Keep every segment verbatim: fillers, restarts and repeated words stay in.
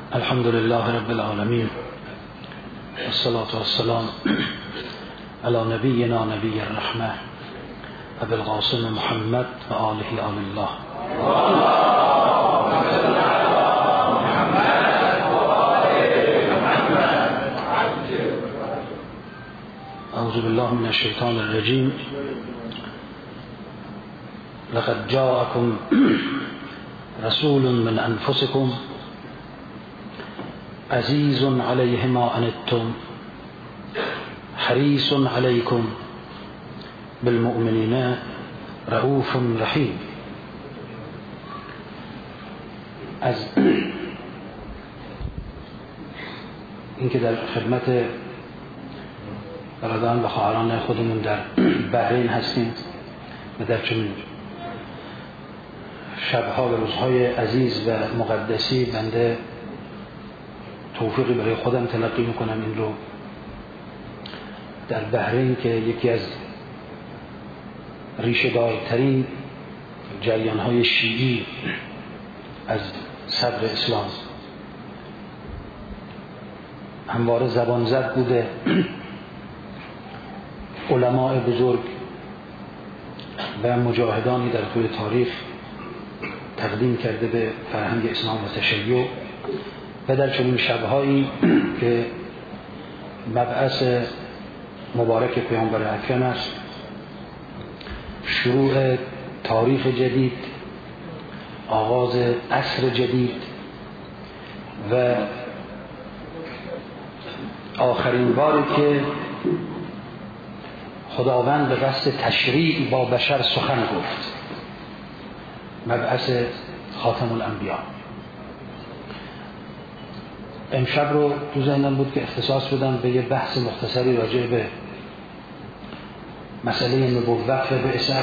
الحمد لله رب العالمين والصلاة والسلام على نبينا نبي الرحمة أبي القاسم محمد وآله آل الله. أعوذ بالله من الشيطان الرجيم. لقد جاءكم رسول من أنفسكم عزيز عليه ما عنتم حريص عليكم بالمؤمنين رؤوف رحیم. از اینکه در خدمت برادران و خواهران خودمون در بحرین هستیم و در چنین شبها و روزهای عزیز و مقدسی بنده توفیقی برای خودم تلقی میکنم این رو در بحرین که یکی از ریشه دارترین جریانهای شیعی از صدر اسلام همواره زبان زد بوده، علماء بزرگ و مجاهدانی در طول تاریخ تقدیم کرده به فرهنگ اسلام و تشیع و در چنین شبهایی که مبعث مبارک پیامبر اکرم است، شروع تاریخ جدید، آغاز عصر جدید و آخرین باری که خداوند به قصد تشریع با بشر سخن گفت، مبعث خاتم الانبیا. امشب رو تو ذهنم بود که اختصاص بدم به یه بحث مختصری راجع به مسئله نبوت و بعثت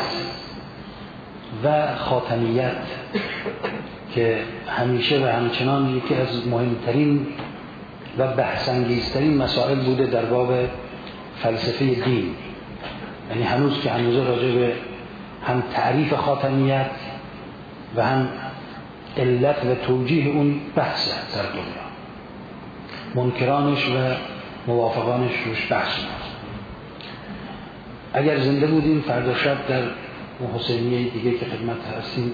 و خاتمیت که همیشه و همچنان یکی از مهمترین و بحث‌انگیزترین مسائل بوده در باب فلسفه دین. یعنی هنوز که هنوز راجع به هم تعریف خاتمیت و هم علت و توجیه اون بحثه در دنیا، منکرانش و موافقانش روش بحث می‌کنن. اگر زنده بودیم فردا شب در حسینیه دیگه که خدمت هستیم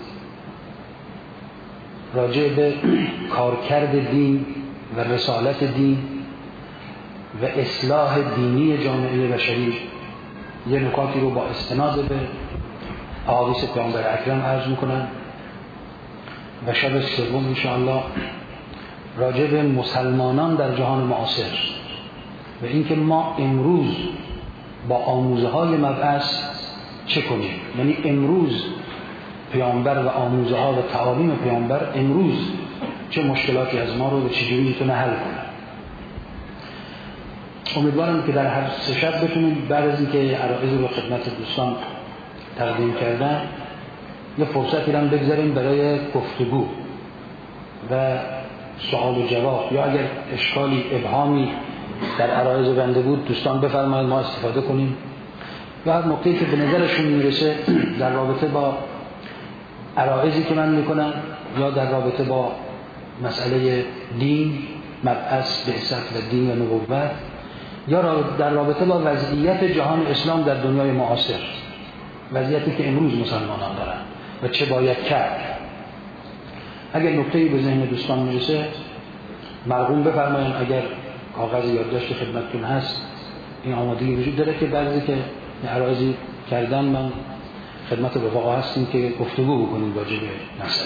راجع به کارکرد دین و رسالت دین و اصلاح دینی جامعه بشری یه نکاتی رو با استناد به احادیث پیامبر اکرم عرض میکنن و شب سوم انشاءالله راجع به مسلمانان در جهان معاصر و اینکه ما امروز با آموزه های مبعث چه کنیم. یعنی امروز پیامبر و آموزه ها و تعالیم پیامبر امروز چه مشکلاتی از ما رو به چجوری میتونه حل کنه. امیدوارم که در هر سه شب بتونیم بعد از اینکه عرایض رو خدمت دوستان تقدیم کردن یه فرصتی رو بگذاریم برای گفتگو و سوال و جواب، یا اگر اشکالی ابهامی در عرایض بنده بود دوستان بفرمایید ما استفاده کنیم، و هر نکته‌ای که به نظرشون میرسه در رابطه با عرایضی که من میکنم یا در رابطه با مسئله دین، مبعث بعثت و دین و نبوت، یا در رابطه با وضعیت جهان اسلام در دنیای معاصر، وضعیتی که امروز مسلمانان دارن و چه باید کرد. اگر نکته‌ای به ذهن دوستان میرسه مرغوم بفرمایید. اگر کاغذ یادداشت خدمتتون هست این آمادگی وجود داره که بعضی که عرایضی کردن من خدمت رفقا هستیم که گفتگو بکنیم راجع به مسئله.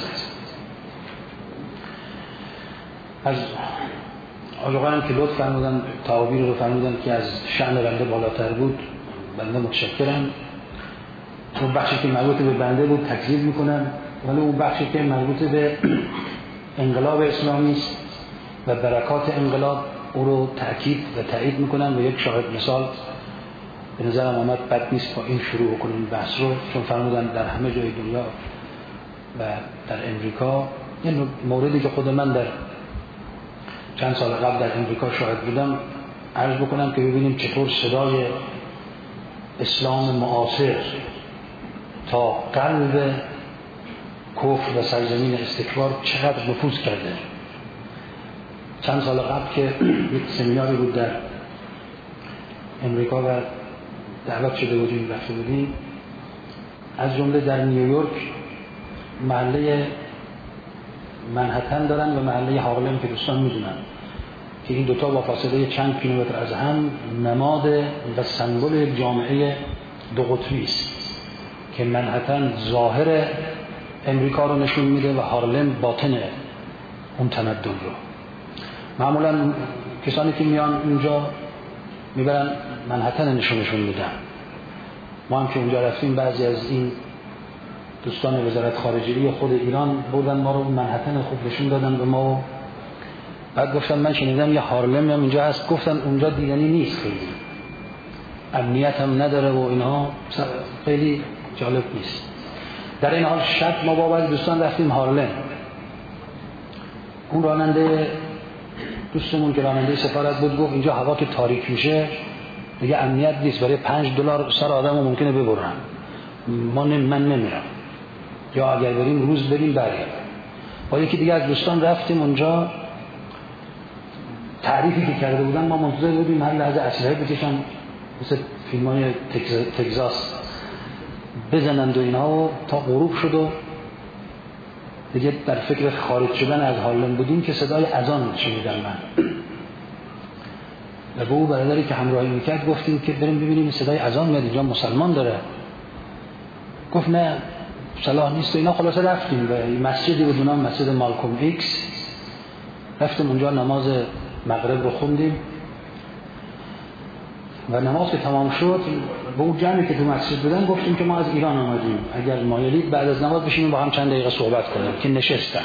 از آقایان که لطف فرمودن تعابیر رو فرمودن که از شأن بنده بالاتر بود، بنده متشکرم. اون بخشی که مربوط به بنده بود تکذیب میکنم، ولی اون بخشی که مربوط به انقلاب اسلامی است و برکات انقلاب او رو تأکید و تایید میکنم. و یک شاهد مثال به نظرم آمد بد نیست با این شروع کنیم بحث رو، چون فرمودن در همه جای دنیا و در امریکا. این موردی که خود من در چند سال قبل در امریکا شاهد بودم عرض بکنم که ببینیم چطور صدای اسلام معاصر تا قلب کفر و سرزمین استکبار چقدر نفوذ کرده چند سال قبل که یک سمیناری بود در امریکا و دعوت شده بودیم رفته بودیم، از جمله در نیویورک محله منهتن دارن و محله هارلم که دوستان میدونن که این دوتا با فاصله چند کیلومتر از هم نماد و سمبل یک جامعه دو قطبی است که منهتن ظاهر امریکا رو نشون میده و هارلم باطن اون تمدن رو. معمولا کسانی که میان اونجا میبرن منهتن نشونشون میدن. ما هم که اونجا رفتیم بعضی از این دوستان وزارت خارجه خود ایران بردن ما رو منهتن خوب نشون دادن به ما و بعد گفتن من شنیدم یه هارلم هم اینجا هست. گفتن اونجا دیدنی نیست، خیلی امنیت هم نداره و اینها خیلی جالب نیست. در این حال شب ما با بعضی دوستان رفتیم هارلم. اون راننده دوستمون که راننده سفارت بود گفت اینجا هوا که تاریک میشه دیگه امنیت نیست، برای پنج دلار سر آدمو ممکنه ببرن، ما نم من نمیرم، یا اگر بریم روز بریم برگردیم. با یکی دیگه از دوستان رفتیم اونجا، تعریفی که کرده بودن ما منتظر بودیم هر لحظه اسلحه بکشن مثل فیلم‌های تگزاس بزنند و اینا و تا غروب شد و دیگه در فکر خارج شدن از هارلم بودیم که صدای اذان شنیدم من و به او برادری که همراهی میکرد گفتیم که بریم ببینیم صدای اذان میاد، اینجا مسلمان داره. گفت نه صلاح نیست و اینا. خلاصه رفتیم و مسجدی بود اونام مسجد مالکوم ایکس، رفتیم اونجا نماز مغرب رو خوندیم و نماز که تمام شد به اون جمعی که تو مسجد بودن گفتیم که ما از ایران آمدیم، اگر مایلید بعد از نماز بشینیم با هم چند دقیقه صحبت کنیم که نشستن.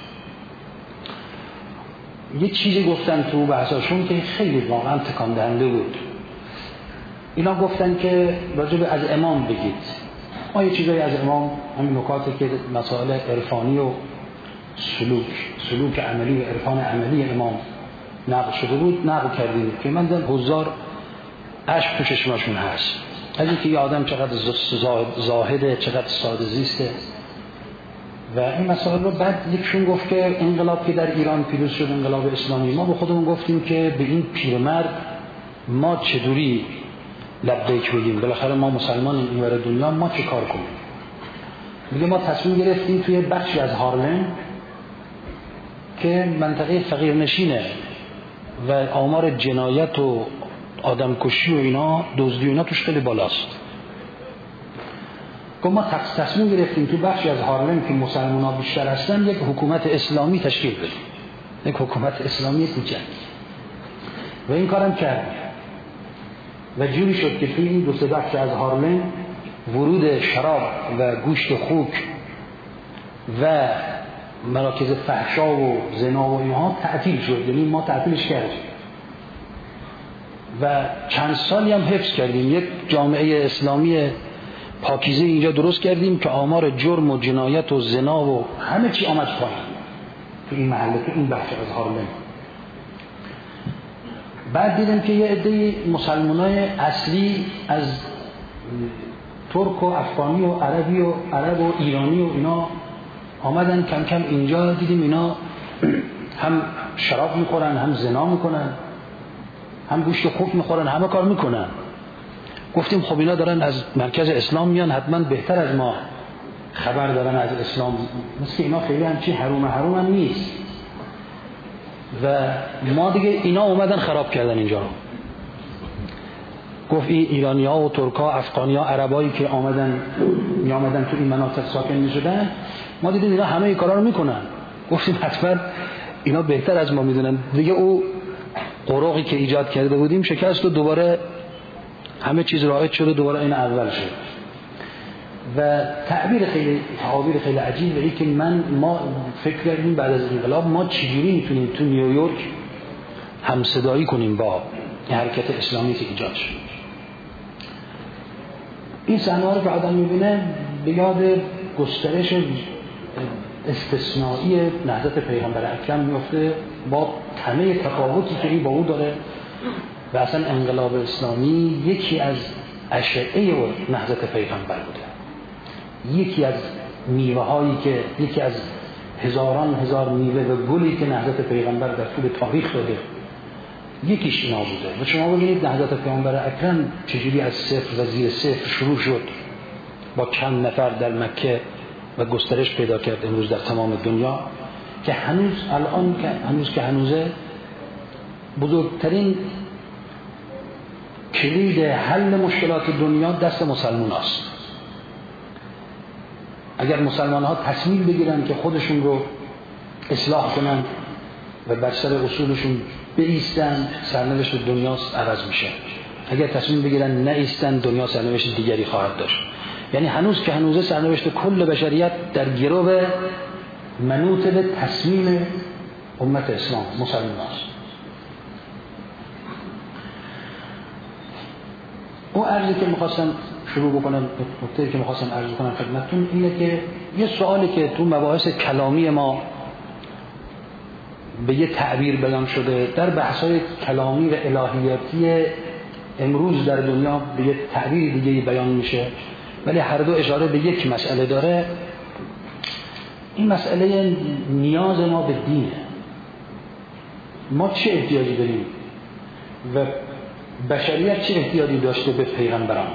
یه چیزی گفتن تو بحثاشون که خیلی واقعا تکان دهنده بود. اینا گفتن که راجع به از امام بگید. ما یه چیزایی از امام، همین نکاتی که مسائل عرفانی و سلوک سلوک عملی و عرفان عملی امام نقل شده بود نقل کردیم که من دیدم هزار اشک تو چشماشون هست از اینکه یه آدم چقدر زاهده، چقدر ساده زیسته و این مسائل رو. بعد یکشون گفت که انقلاب که در ایران پیروز شد، انقلاب اسلامی، ما به خودمون گفتیم که به این پیرمرد ما چطوری لبیک بگیم، بالاخره ما مسلمان اینور دنیا، ما چه کار کنیم؟ میگه ما تصمیم گرفتیم توی بخشی از هارلم که منطقه فقیرنشینه و آمار جنایت و آدمکشی و اینا، دزدی و اینا توش خیلی بالاست. گفت ما تصمیم گرفتیم تو بخشی از هارلم که مسلمان ها بیشتر هستن یک حکومت اسلامی تشکیل بدیم، یک حکومت اسلامی کوچک، و این کارم کردیم و جوری شد که توی این دو سه بخش از هارلم ورود شراب و گوشت خوک و مراکز فحشا و زنا و اینها تعطیل شد، یعنی ما تعطیلش کردیم و چند سالی هم حفظ کردیم. یک جامعه اسلامی پاکیزه اینجا درست کردیم که آمار جرم و جنایت و زنا و همه چی آمد پایین تو این محله، تو این بخش از هارلم. بعد دیدم که یه عده مسلمانای اصلی از ترک و افغانی و عربی و عرب و ایرانی و اینا آمدن کم کم اینجا. دیدیم اینا هم شراب میخورن، هم زنا میکنن، هم گوشت خوک میخورن، همه کار میکنن. گفتیم خب اینا دارن از مرکز اسلام میان، حتما بهتر از ما خبر دارن از اسلام، مثل اینا خیلی همچی حروم حروم هم نیست. و ما دیگه اینا اومدن خراب کردن اینجا رو. گفت این ایرانی ها و ترک ها، افغانی ها، عربایی که آمدن می آمدن تو این مناطق ساکن می شدن، ما دیدیم اینا همه این کارا رو میکنن. گفتیم حتما اینا بهتر از ما میدونن. دیگه او قروقی که ایجاد کرده بودیم شکست و دوباره همه چیز رایج شد و دوباره این اول شد. و تعبیر خیلی تعابیر خیلی عجیبه ای که من ما فکر کردیم بعد از انقلاب ما چجوری میتونیم تو نیویورک همصدایی کنیم با حرکت اسلامی که ایجاد شد. این صحنه‌ها رو که آدم میبینه به یاد گسترش استثنایی نهضت پیغمبر اکرم میفته با همه تفاوتی که این با او داره. و اصلا انقلاب اسلامی یکی از اشعه نهضت پیغمبر بوده، یکی از میوه هایی که یکی از هزاران هزار میوه و گلی که نهضت پیغمبر در طول تاریخ داده یکیش اینا بوده. و شما ببینید نهضت پیامبر اکرم چجوری از صفر و زیر صفر شروع شد، با چند نفر در مکه و گسترش پیدا کرد امروز در تمام دنیا، که هنوز الان که هنوز که هنوزه بزرگترین کلید حل مشکلات دنیا دست مسلمان است. اگر مسلمان ها تصمیم بگیرن که خودشون رو اصلاح کنن و بر سر اصولشون بایستن، سرنوشت دنیا عوض میشه. اگر تصمیم بگیرن نایستن، دنیا سرنوشت دیگری خواهد داشت. یعنی هنوز که هنوزه سرنوشت کل بشریت در گرو منوط به تصمیم امت اسلام مسلمان است. اون عرضی که میخواستم شروع بکنم، نکته‌ای که میخواستم عرض کنم خدمتتون اینه که یه سوالی که تو مباحث کلامی ما به یه تعبیر بیان شده، در بحث‌های کلامی و الهیاتی امروز در دنیا به یه تعبیر دیگه بیان میشه، ولی هر دو اشاره به یک مسئله داره. این مسئله نیاز ما به دینه. ما چه احتیاجی داریم و بشریت چه احتیاجی داشته به پیغمبران؟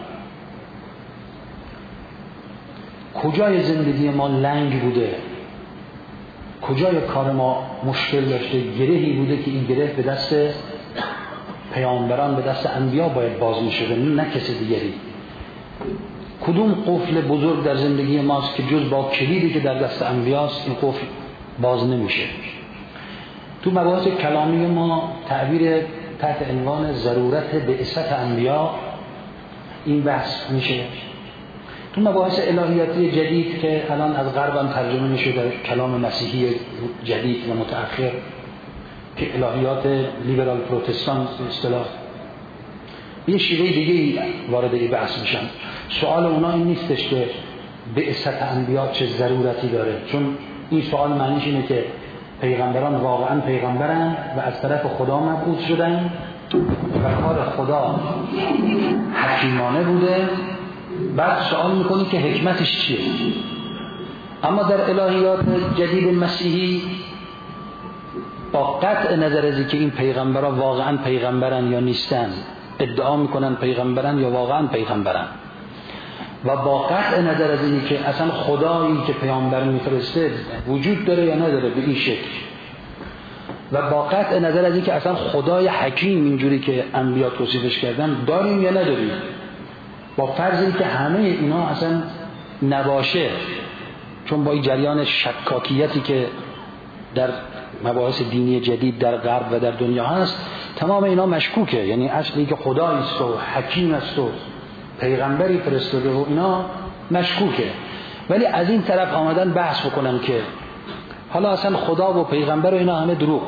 کجای زندگی ما لنگ بوده؟ کجای کار ما مشکل داشته؟ گرهی بوده که این گره به دست پیامبران، به دست انبیا باید باز می‌شده، نه کسی دیگری. کدوم قفل بزرگ در زندگی ماست که جز با کلیدی که در دست انبیاست این قفل باز نمیشه؟ تو مباحث کلامی ما تعبیر تحت عنوان ضرورت بعثت انبیا این بحث میشه. تو مباحث الهیاتی جدید که الان از غرب هم ترجمه میشه در کلام مسیحی جدید و متأخر که الهیات لیبرال پروتستان اصطلاح، یه شیوه دیگه وارد این بحث میشن. سوال اونا این نیستش که بعثت انبیا چه ضرورتی داره، چون این سوال معنیش اینه که پیغمبران واقعا پیغمبرن و از طرف خدا مبعوث شدن و کار خدا حکیمانه بوده. بعد سوال میکنی که حکمتش چیه؟ اما در الهیات جدید مسیحی با قطع نظر از اینکه این پیغمبران واقعا پیغمبرن یا نیستن، ادعا میکنن پیغمبرن یا واقعا پیغمبرن، و با قطع نظر از اینی که اصلا خدایی که پیامبر میفرسته وجود داره یا نداره به این شکل، و با قطع نظر از اینکه اصلا خدای حکیم اینجوری که انبیا توصیفش کردن داریم یا نداریم، با فرض اینکه همه اینا اصلا نباشه، چون با این جریان شکاکیتی که در مباحث دینی جدید در غرب و در دنیا هست تمام اینا مشکوکه. یعنی اصلی که خداییست و حکیم است و پیغمبری فرستاده و اینا مشکوکه. ولی از این طرف آمدن بحث بکنن که حالا اصلا خدا و پیغمبر و اینا همه دروغ،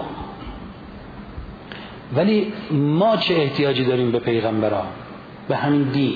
ولی ما چه احتیاجی داریم به پیغمبران، به همین دین؟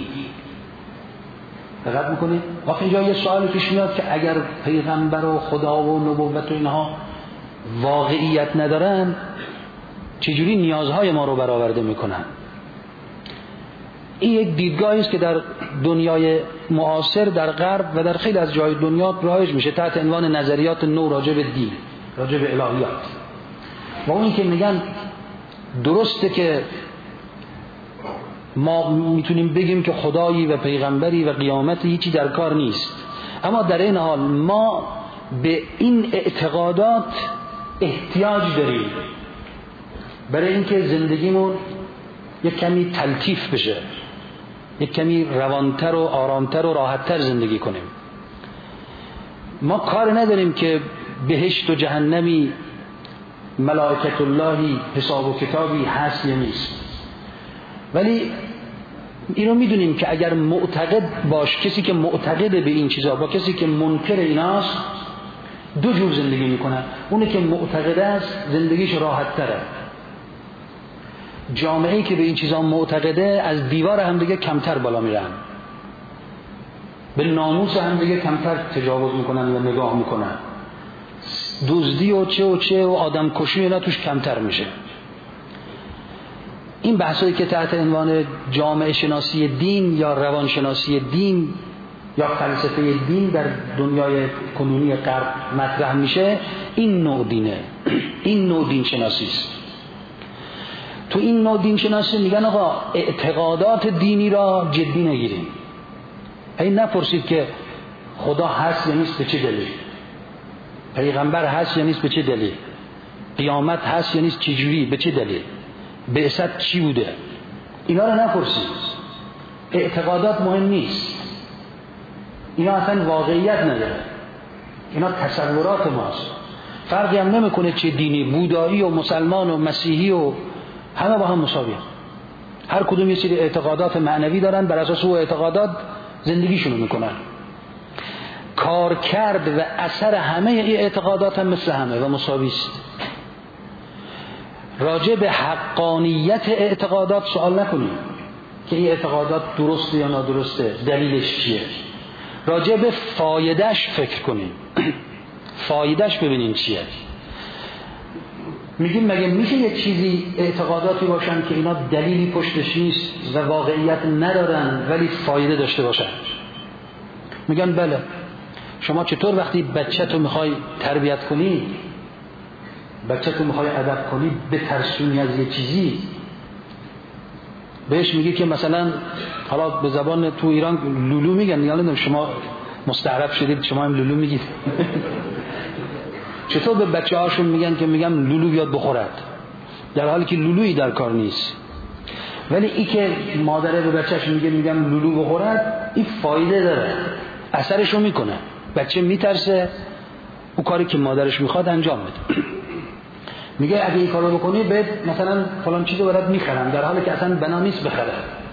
دقت میکنید؟ وقتی اینجا یه سوالی پیش میاد که اگر پیغمبر و خدا و نبوت و اینها واقعیت ندارن چجوری نیازهای ما رو برآورده میکنن؟ این یک دیدگاهی است که در دنیای معاصر در غرب و در خیلی از جای دنیا رایج میشه تحت عنوان نظریات نو راجع به دین، راجع به الهیات. و اون که میگن درسته که ما میتونیم بگیم که خدایی و پیغمبری و قیامت هیچی در کار نیست، اما در این حال ما به این اعتقادات احتیاج داریم برای اینکه زندگیمون یک کمی تلطیف بشه، یک کمی روانتر و آرامتر و راحتتر زندگی کنیم. ما کار نداریم که بهشت و جهنمی، ملائکت اللهی، حساب و کتابی هست یا نیست، ولی اینو میدونیم که اگر معتقد باش، کسی که معتقد به این چیزا با کسی که منکر ایناست دو جور زندگی میکنن. اونی که معتقد است زندگیش راحت تره. جامعه‌ای که به این چیزا معتقده از دیوار هم دیگه کمتر بالا میرن، به ناموس هم دیگه کمتر تجاوز میکنن و نگاه میکنن، دزدی و چه و چه و آدم کشی اینا توش کمتر میشه. این بحثایی که تحت عنوان جامعه شناسی دین یا روان شناسی دین یا فلسفه دین در دنیای کنونی غرب مطرح میشه، این نوع دینه، این نوع دین شناسی است. تو این نوع دین شناسی میگن آقا اعتقادات دینی را جدی نگیریم. این نپرسید که خدا هست یا نیست به چه دلیل، پیغمبر هست یا نیست به چه دلیل، قیامت هست یا نیست چجوری به چه دلیل، بعثت چی بوده، اینا رو نپرسید. اعتقادات مهم نیست، اینا اصلا واقعیت نداره، اینا تصورات ماست. فرقی هم نمیکنه چه دینی، بودایی و مسلمان و مسیحی و همه با هم مساویه. هر کدوم یه سری اعتقادات معنوی دارن، بر اساس اون اعتقادات زندگیشونو میکنن. کارکرد و اثر همه این اعتقادات هم مثل همه و مساوی است. راجع به حقانیت اعتقادات سوال نکنیم که این اعتقادات درسته یا نادرسته، دلیلش چیه. راجع به فایدهش فکر کنیم، فایدهش ببینیم چیه. میگیم مگه میشه یک چیزی اعتقاداتی باشن که اینا دلیلی پشتش نیست و واقعیت ندارن ولی فایده داشته باشن؟ میگن بله. شما چطور وقتی بچه تو میخوای تربیت کنی، بچه تو میخوای ادب کنی، به ترسونی از یه چیزی، بهش میگی که مثلا حالا به زبان تو ایران لولو میگن، یعنی شما مستعرب شدید شما هم لولو میگید. چطور به بچه هاشون میگن که میگم لولو بیاد بخورد، در حالی که لولویی در کار نیست. ولی ای که مادره به بچهش میگه میگم لولو بخورد، این فایده داره، اثرشو میکنه. بچه میترسه، اون کاری که مادرش میخواد انجام بده. میگه اگه این کارو بکنی بهت مثلا فلان چیزو برات میخرم، در حالی که اصلا بنا نیست بخره.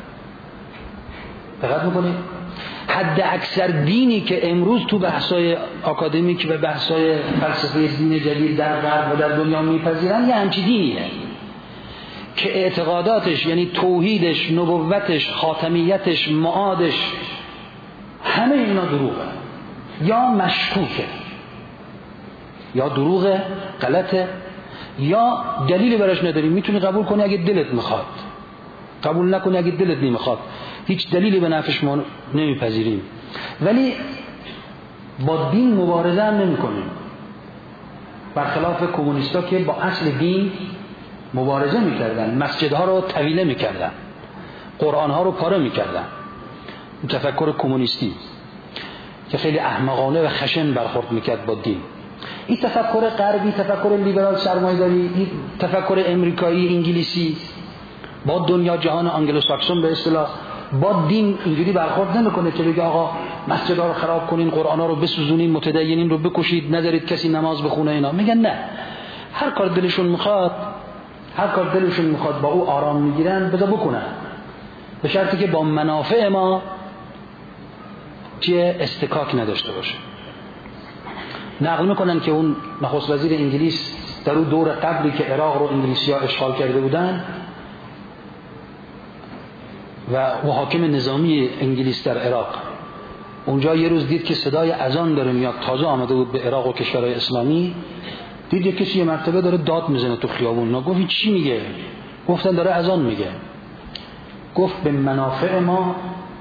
دقت میکنی؟ حد اکثر دینی که امروز تو بحثای آکادمیک و بحثای فلسفه دین جدید در غرب و در دنیا میپذیرن یه همچین دینیه که اعتقاداتش یعنی توحیدش، نبوتش، خاتمیتش، معادش، همه اینا دروغه یا مشکوکه، یا دروغه، غلطه، یا دلیلی براش نداری. میتونی قبول کنی اگه دلت میخواد، قبول نکنی اگه دلت نمیخواد. هیچ دلیلی به نفعش ما نمیپذیریم، ولی با دین مبارزه هم نمی کنیم. برخلاف کمونیستا که با اصل دین مبارزه میکردن، مسجدها رو طویله میکردن، قرآنها رو پاره میکردن. این تفکر کمونیستی که خیلی احمقانه و خشن برخورد میکرد با دین. این تفکر غربی، تفکر لیبرال سرمایه‌داری، این تفکر امریکایی، انگلیسی، با دنیا جهان آنگلوساکسون به اصطلاح با دین اینجوری برخورد نمیکنه که بگه آقا مسجدها رو خراب کنین، قرآن‌ها رو بسوزونین، متدینین رو بکشید، نذارید کسی نماز بخونه. اینا میگن نه، هر کار دلشون میخواد، هر کار دلشون میخواد با او آرام میگیرن، بذار بکنن، به شرطی که با منافع ما چیه استکاک نداشته باشه. نقل میکنن که اون نخست وزیر انگلیس در اون دور قبلی که عراق رو انگلیسی‌ها اشغال کرده بودن و حاکم نظامی انگلیس در عراق، اونجا یه روز دید که صدای اذان داره میاد، تازه آمده بود به عراق و کشورهای اسلامی، دید یه کسی یه مرتبه داره داد میزنه تو خیابون. گفت این چی میگه؟ گفتن داره اذان میگه. گفت به منافع ما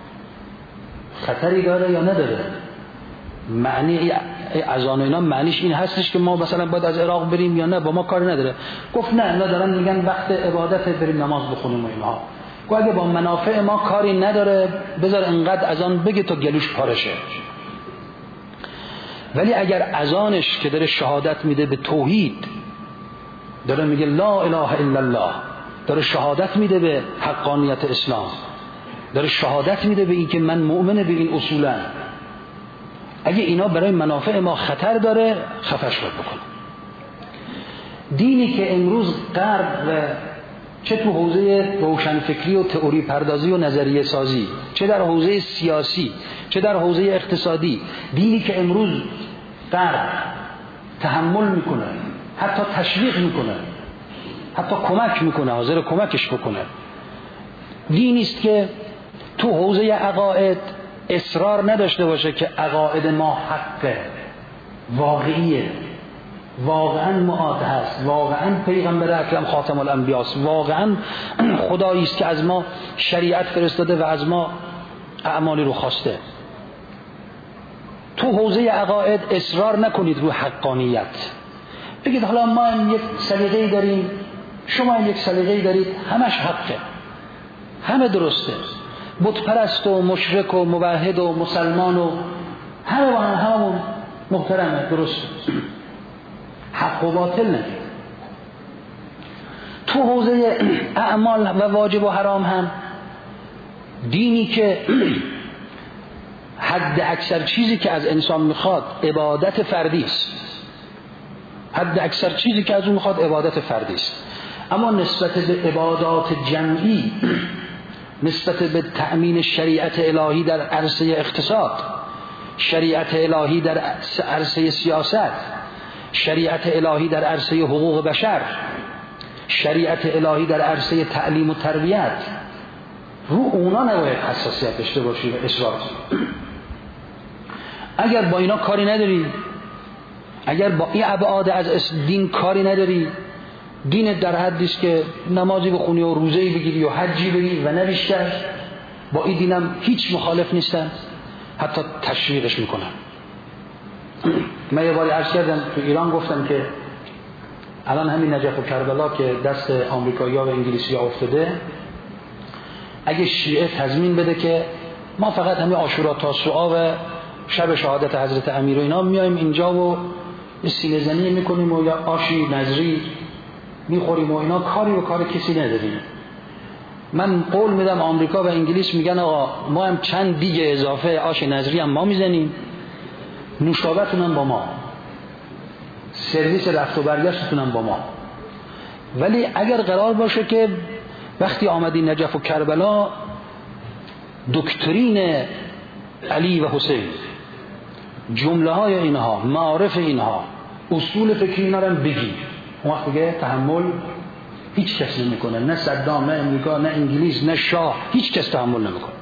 خطری داره یا نداره؟ معنی اذان اینا معنیش این هستش که ما مثلا باید از عراق بریم یا نه؟ با ما کاری نداره. گفت نه، اینا دارن میگن وقت عبادت بریم نماز بخونیم و اینها. گفت اگه با منافع ما کاری نداره بذار انقدر اذان بگه تا گلوش پاره شه. ولی اگر اذانش که داره شهادت میده به توحید، داره میگه لا اله الا الله، داره شهادت میده به حقانیت اسلام، داره شهادت میده به این که من مؤمن به این اصولا، اگه اینا برای منافع ما خطر داره خفش باید بکنه. دینی که امروز غرب و چه تو حوزه روشنفکری و تئوری پردازی و نظریه سازی، چه در حوزه سیاسی، چه در حوزه اقتصادی، دینی که امروز غرب تحمل میکنه، حتی تشویق میکنه، حتی کمک میکنه، حاضر کمکش بکنه، دینی است که تو حوزه عقاید اصرار نداشته باشه که عقاید ما حقه، واقعیه، واقعا معاد هست، واقعا پیغمبر اکرم خاتم الانبیاء است، واقعا خدایی است که از ما شریعت فرستاده و از ما اعمالی رو خواسته. تو حوزه عقاید اصرار نکنید رو حقانیت. بگید حالا ما هم یک سلیقه‌ای داریم، شما هم یک سلیقه‌ای دارید، همش حقه، همه درسته، بت پرست و مشرک و موحد و مسلمان و همه با هم هممون محترمه، درسته، حق و باطل نگید. تو حوزه اعمال و واجب و حرام هم دینی که حد اکثر چیزی که از انسان میخواد عبادت فردی است، حد اکثر چیزی که از اون میخواد عبادت فردی است، اما نسبت به عبادات جمعی، نسبت به تأمین شریعت الهی در عرصه اقتصاد، شریعت الهی در عرصه سیاست، شریعت الهی در عرصه حقوق بشر، شریعت الهی در عرصه تعلیم و تربیت، رو اونا نباید حساسیت داشته باشی و اصرار کنی. اگر با اینا کاری نداری، اگر با این ابعاد از دین کاری نداری، دین در حدی است که نمازی بخونی و روزه‌ای بگیری و حجی بری و نه بیشتر، با این دینم هیچ مخالف نیستن، حتی تشویقش میکنن. من یه باری عرض کردم تو ایران، گفتم که الان همین نجف و کربلا که دست آمریکایی‌ها و انگلیسی‌ها افتاده، اگه شیعه تضمین بده که ما فقط همین عاشورا تاسوعا و شب شهادت حضرت امیر و اینا میایم اینجا و سینه زنی میکنیم و یا آشی نظری میخوریم و اینا، کاری و کار کسی نداریم، من قول میدم آمریکا و انگلیس میگن آقا ما هم چند دیگه اضافه آش نظری هم ما میزنیم، نوشابه‌تون هم با ما، سرویس رفت و برگشتتون هم با ما. ولی اگر قرار باشه که وقتی آمدی نجف و کربلا دکترین علی و حسین، جمله های اینها، معارف اینها، اصول فکری اینا رو بگی، اون وقت دیگه تحمل هیچ کس نمیکنه، نه صدام، نه امریکا، نه انگلیس، نه شاه، هیچ کس تحمل نمیکنه.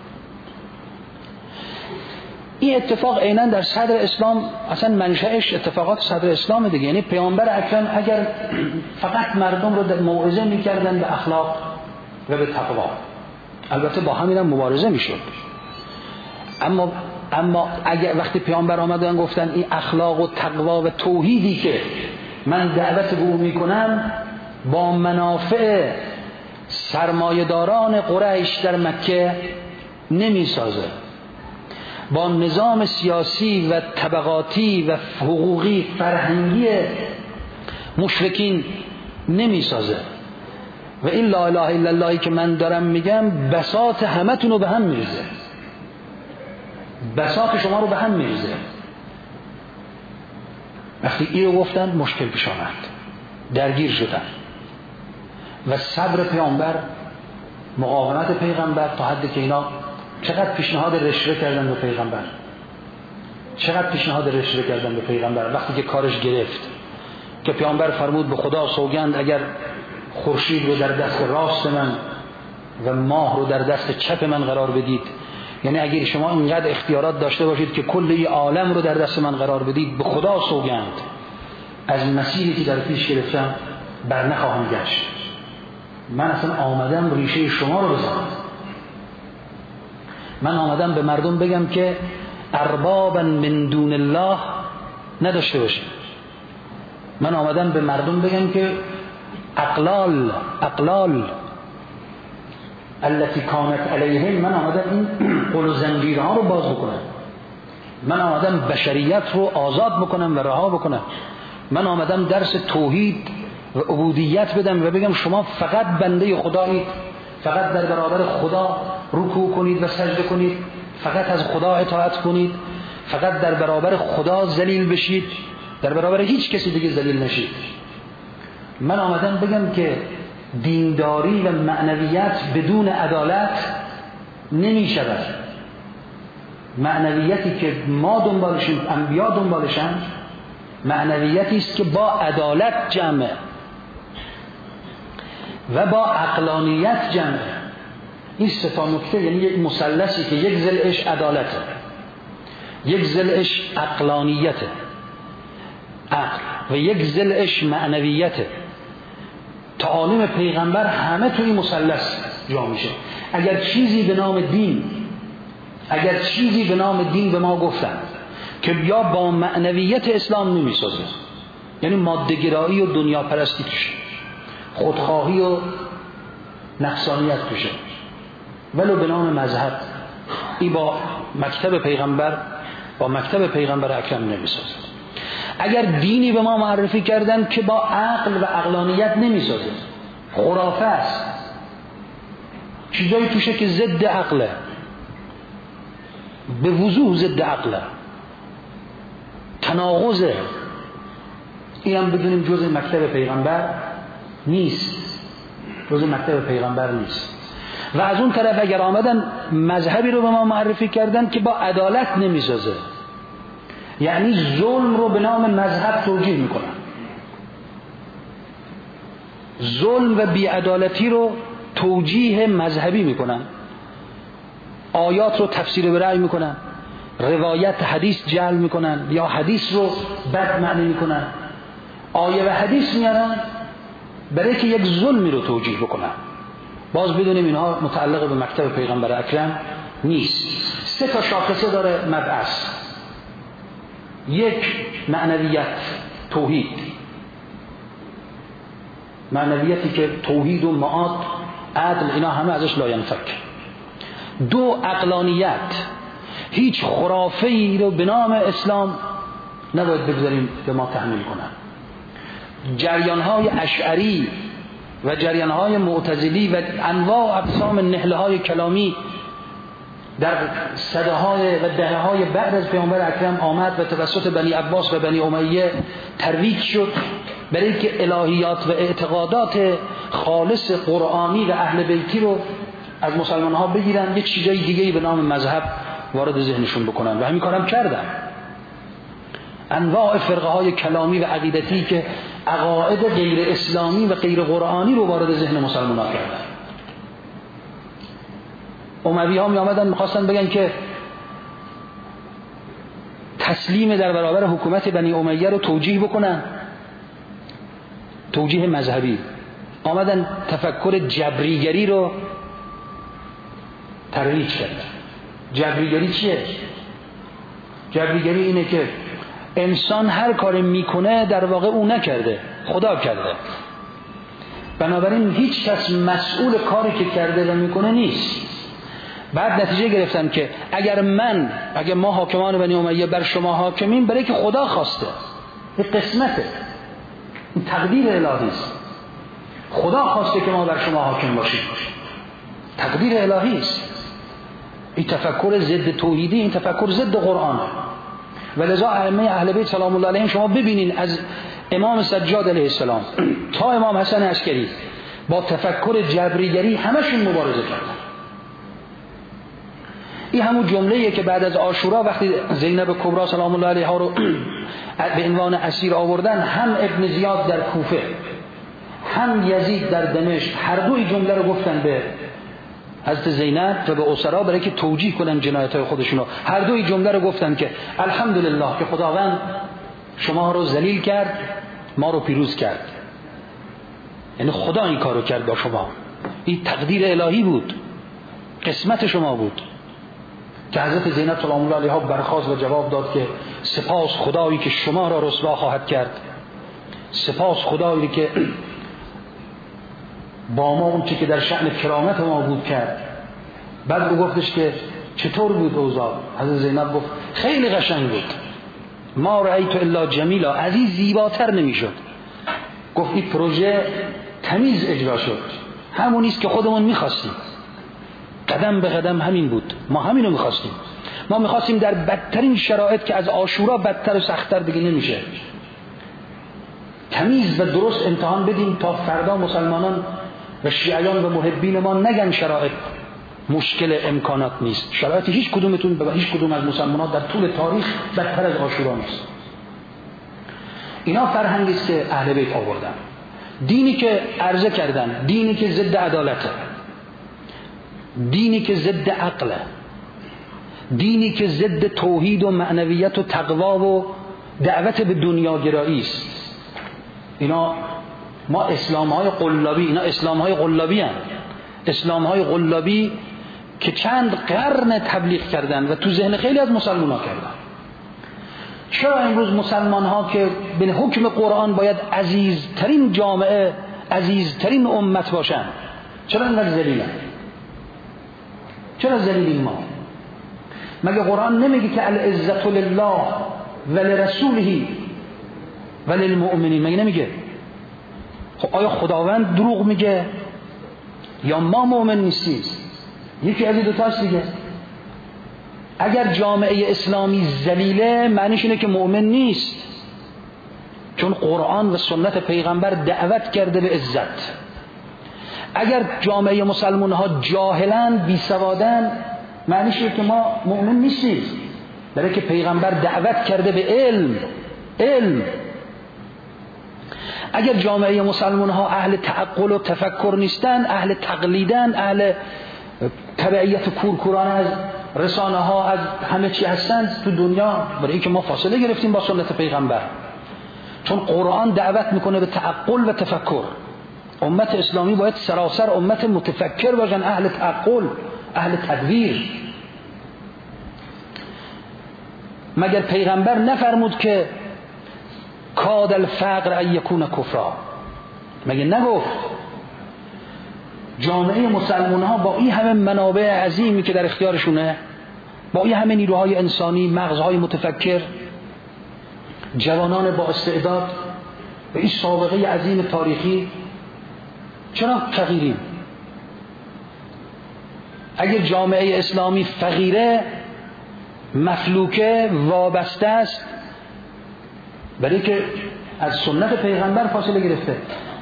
این اتفاق عیناً در صدر اسلام اصلا منشأش اتفاقات صدر اسلام دیگه. یعنی پیامبر اکرم اگر فقط مردم رو موعظه میکردن به اخلاق و به تقوا، البته با همین هم مبارزه میشد، اما اما اگر وقتی پیامبر آمدن گفتن این اخلاق و تقوا و توحیدی که من دعوت به اون میکنم با منافع سرمایه‌داران قریش در مکه نمیسازه، با نظام سیاسی و طبقاتی و حقوقی فرهنگی مشرکین نمیسازه، و این لا اله الا اللهی که من دارم میگم بساط همتون رو به هم میریزه، بساط شما رو به هم میریزه. وقتی این رو گفتن مشکل پیش آمد، درگیر شدن و صبر پیامبر، مقاومت پیغمبر تا حدی که اینا چقدر پیشنهاد رشوه کردن به پیغمبر، چقدر پیشنهاد رشوه کردن به پیغمبر. وقتی که کارش گرفت که پیامبر فرمود به خدا سوگند اگر خورشید رو در دست راست من و ماه رو در دست چپ من قرار بدید، یعنی اگر شما اینقدر اختیارات داشته باشید که کل این عالم رو در دست من قرار بدید، به خدا سوگند از مسیری که در پیش گرفتم بر نخواهم گشت، من اصلا آمدم ریشه شما رو بزنم، من آمدم به مردم بگم که اربابا من دون الله نداشته باشید، من آمدم به مردم بگم که اقلال اقلال التي كانت علیهم، من آمدم این قل و زنجیرها رو باز بکنم، من آمدم بشریت رو آزاد بکنم و رها بکنم، من آمدم درس توحید و عبودیت بدم و بگم شما فقط بنده خدایید، فقط در برابر خدا رکوع کنید و سجده کنید، فقط از خدا اطاعت کنید، فقط در برابر خدا ذلیل بشید، در برابر هیچ کسی دیگه ذلیل نشید. من آمدم بگم که دینداری و معنویت بدون عدالت نمی شود. معنویتی که ما دنبالشیم، انبیا دنبالشن، معنویتی است که با عدالت جمعه و با عقلانیت جمعه. این سه تا نکته، یعنی یک مثلثی که یک ضلعش عدالته، یک ضلعش عقلانیته عقل و یک ضلعش معنویته. تعالیم پیغمبر همه توی مثلث جا میشه. اگر چیزی به نام دین اگر چیزی به نام دین به ما گفتن که یا با معنویت اسلام نمیسازه، یعنی ماده‌گرایی و دنیا پرستی توشه، خودخواهی و نفسانیت توشه، ولو به نام مذهب. این با مکتب پیغمبر با مکتب پیغمبر اکرم نمیسازه. اگر دینی به ما معرفی کردن که با عقل و عقلانیت نمیسازه، خرافه است، چیزایی توشه که ضد عقله، به وضوح ضد عقله، تناقضه، این هم بدونیم جزء مکتب پیغمبر نیست، جزء مکتب پیغمبر نیست. و از اون طرف اگر آمدن مذهبی رو به ما معرفی کردن که با عدالت نمیسازه، یعنی ظلم رو به نام مذهب توجیه میکنن، ظلم و بیعدالتی رو توجیه مذهبی میکنن، آیات رو تفسیر به رأی میکنن، روایت حدیث جعل میکنن یا حدیث رو بد معنی میکنن، آیه و حدیث میارن برای که یک ظلمی رو توجیه بکنن. باز بدونیم اینها متعلق به مکتب پیغمبر اکرم نیست. سه تا شاخصه داره مبعث: یک، معنویت، توحید، معنویتی که توحید و معاد، عدل، اینا همه ازش لاینفک. دو، عقلانیت، هیچ خرافه‌ای رو به نام اسلام نباید بگذاریم به ما تحمیل کنن. جریان‌های اشعری و جریان‌های معتزلی و انواع و اقسام نهله‌های کلامی در صداهای و دهه‌های بعد از پیامبر اکرم آمد و توسط بنی عباس و بنی امیه ترویج شد برای که الهیات و اعتقادات خالص قرآنی و اهل بیتی رو از مسلمان‌ها بگیرن، یه چیزای دیگه‌ای به نام مذهب وارد ذهنشون بکنن و همین کارم کردن. انواع فرقه‌های کلامی و عقیدتی که عقاید غیر اسلامی و غیر قرآنی رو وارد ذهن مسلمان‌ها کردن. اموی ها می آمدن میخواستن بگن که تسلیم در برابر حکومت بنی امیه رو توجیه بکنن، توجیه مذهبی. آمدن تفکر جبریگری رو ترویج کردن. جبریگری چیه؟ جبریگری اینه که انسان هر کاری میکنه در واقع او نکرده، خدا کرده، بنابراین هیچ کس مسئول کاری که کرده و میکنه نیست. بعد نتیجه گرفتن که اگر من اگر ما حاکمان بنی امیه بر شما حاکمیم برای که خدا خواسته، این قسمته، این تقدیر الهی است، خدا خواسته که ما بر شما حاکم باشیم، تقدیر الهی است. این تفکر ضد توحیدی، این تفکر ضد قرآنه. ولذا ائمه اهل بیت سلام الله علیهم شما ببینین از امام سجاد علیه السلام تا امام حسن عسکری با تفکر جبریگری همشون مبارزه کردن. این همون جمله‌ایه که بعد از عاشورا وقتی زینب کبرا سلام الله علیها رو به عنوان اسیر آوردن، هم ابن زیاد در کوفه هم یزید در دمشق هر دوی جمله رو گفتن به حضرت زینب و به اسرا برای که توجیه کنن جنایت‌های خودشونو. هر دوی جمله رو گفتن که الحمدلله که خداوند شما رو ذلیل کرد، ما رو پیروز کرد. یعنی خدا این کارو کرد با شما، این تقدیر الهی بود، قسمت شما بود. که حضرت زینب سلام الله علیها برخاست و جواب داد که سپاس خدایی که شما را رسوا خواهد کرد، سپاس خدایی که با ما اون چی که در شأن کرامت ما بود کرد. بعد او گفتش که چطور بود اوضاع؟ حضرت زینب گفت خیلی قشنگ بود، ما رأیت الا جمیلا، از این زیباتر نمیشد. گفت این پروژه تمیز اجرا شد، همونیست که خودمون میخواستیم، قدم به قدم همین بود، ما همین رو میخواستیم. ما میخواستیم در بدترین شرایط که از عاشورا بدتر و سختتر دیگه نمیشه، تمیز و درست امتحان بدیم تا فردا مسلمانان و شیعیان و محبین ما نگن شرایط مشکل امکانات نیست. شرایط هیچ کدومتون و هیچ کدوم از مسلمانان در طول تاریخ بدتر از عاشورا نیست. اینا فرهنگی است که اهل بیت آوردن، دینی که عرضه کردن، دینی که ضد عدالته، دینی که ضد عقله، دینی که ضد توحید و معنویت و تقوا و دعوت به دنیاگرایی است. اینا ما اسلام‌های قلابی، اینا اسلام‌های قلابی هستند، اسلام‌های قلابی که چند قرن تبلیغ کردن و تو ذهن خیلی از مسلمان‌ها کردن. چرا امروز مسلمان ها که به حکم قرآن باید عزیزترین جامعه، عزیزترین امت باشن، چرا اینقدر ذلیلن؟ چرا ذلیلیم ما؟ مگه قرآن نمیگه که العزت لله ولرسوله وللمؤمنین؟ مگه نمیگه؟ خب آیا خداوند دروغ میگه یا ما مؤمن نیستیم؟ یکی از این دو تاست دیگه. اگر جامعه اسلامی ذلیله معنیش اینه که مؤمن نیست، چون قرآن و سنت پیغمبر دعوت کرده به عزت. اگر جامعه مسلمان ها جاهلن، بی سوادن، معنیش اینه که ما مؤمن نیستیم، برای که پیغمبر دعوت کرده به علم. علم. اگر جامعه مسلمان ها اهل تعقل و تفکر نیستن، اهل تقلیدن، اهل تبعیت کورکورانه از رسانه ها، از همه چی هستن تو دنیا، برای اینکه ما فاصله گرفتیم با سنت پیغمبر. چون قرآن دعوت میکنه به تعقل و تفکر. امت اسلامی باید سراسر امت متفکر باشن، اهل تعقل، اهل تدبیر. مگر پیغمبر نفرمود که کاد الفقر ان یکون کفرا؟ مگه نگفت جامعه مسلمان ها با این همه منابع عظیمی که در اختیارشونه، با این همه نیروهای انسانی، مغزهای متفکر، جوانان با استعداد، به این سابقه عظیم تاریخی، چرا فقیریم؟ اگر جامعه اسلامی فقیره، مفلوکه، وابسته است، برای که از سنت پیغمبر فاصله گرفته.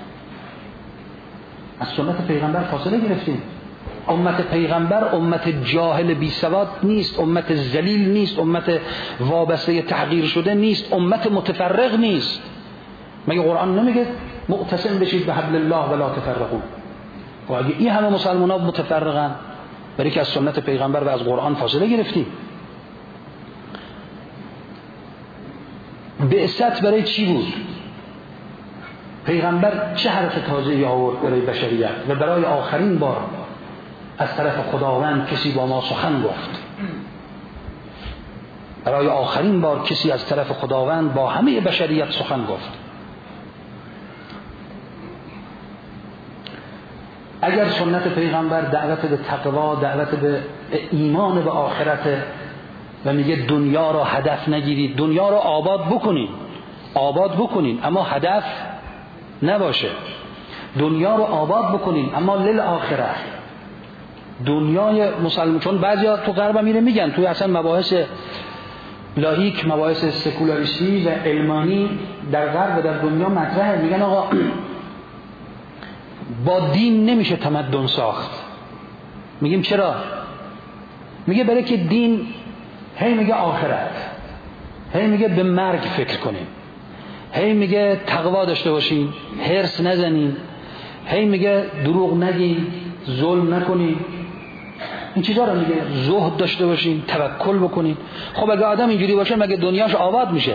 از سنت پیغمبر فاصله گرفتیم. امت پیغمبر امت جاهل بی سواد نیست، امت ذلیل نیست، امت وابسته تحقیر شده نیست، امت متفرق نیست. مگه قرآن نمیگه معتصم بشید به حبل الله ولا تفرقوا؟ و اگه این همه مسلمان ها متفرقن، برای که از سنت پیغمبر و از قرآن فاصله گرفتیم. بعثت برای چی بود؟ پیغمبر چه حرف تازه‌ای آورد برای بشریت؟ و برای آخرین بار از طرف خداوند کسی با ما سخن گفت. برای آخرین بار کسی از طرف خداوند با همه بشریت سخن گفت. اگر سنت پیغمبر دعوت به تقوا، دعوت به ایمان به آخرت و میگه دنیا را هدف نگیرید، دنیا را آباد بکنید، آباد بکنید اما هدف نباشه. دنیا رو آباد بکنین اما للآخره. دنیای مسلمان، چون بعضیا تو غرب میره میگن توی اصلا مباحث لاییک، مباحث سکولاریستی و علمانی در غرب و در دنیا مطرحه، میگن آقا با دین نمیشه تمدن ساخت. میگیم چرا؟ میگه برای که دین هی میگه آخرت، هی میگه به مرگ فکر کنیم، هی میگه تقوا داشته باشین، حرص نزنین، هی میگه دروغ نگین، ظلم نکنین، این چیزا رو میگه، زهد داشته باشین، توکل بکنین. خب اگه آدم اینجوری باشه مگه دنیاش آباد میشه؟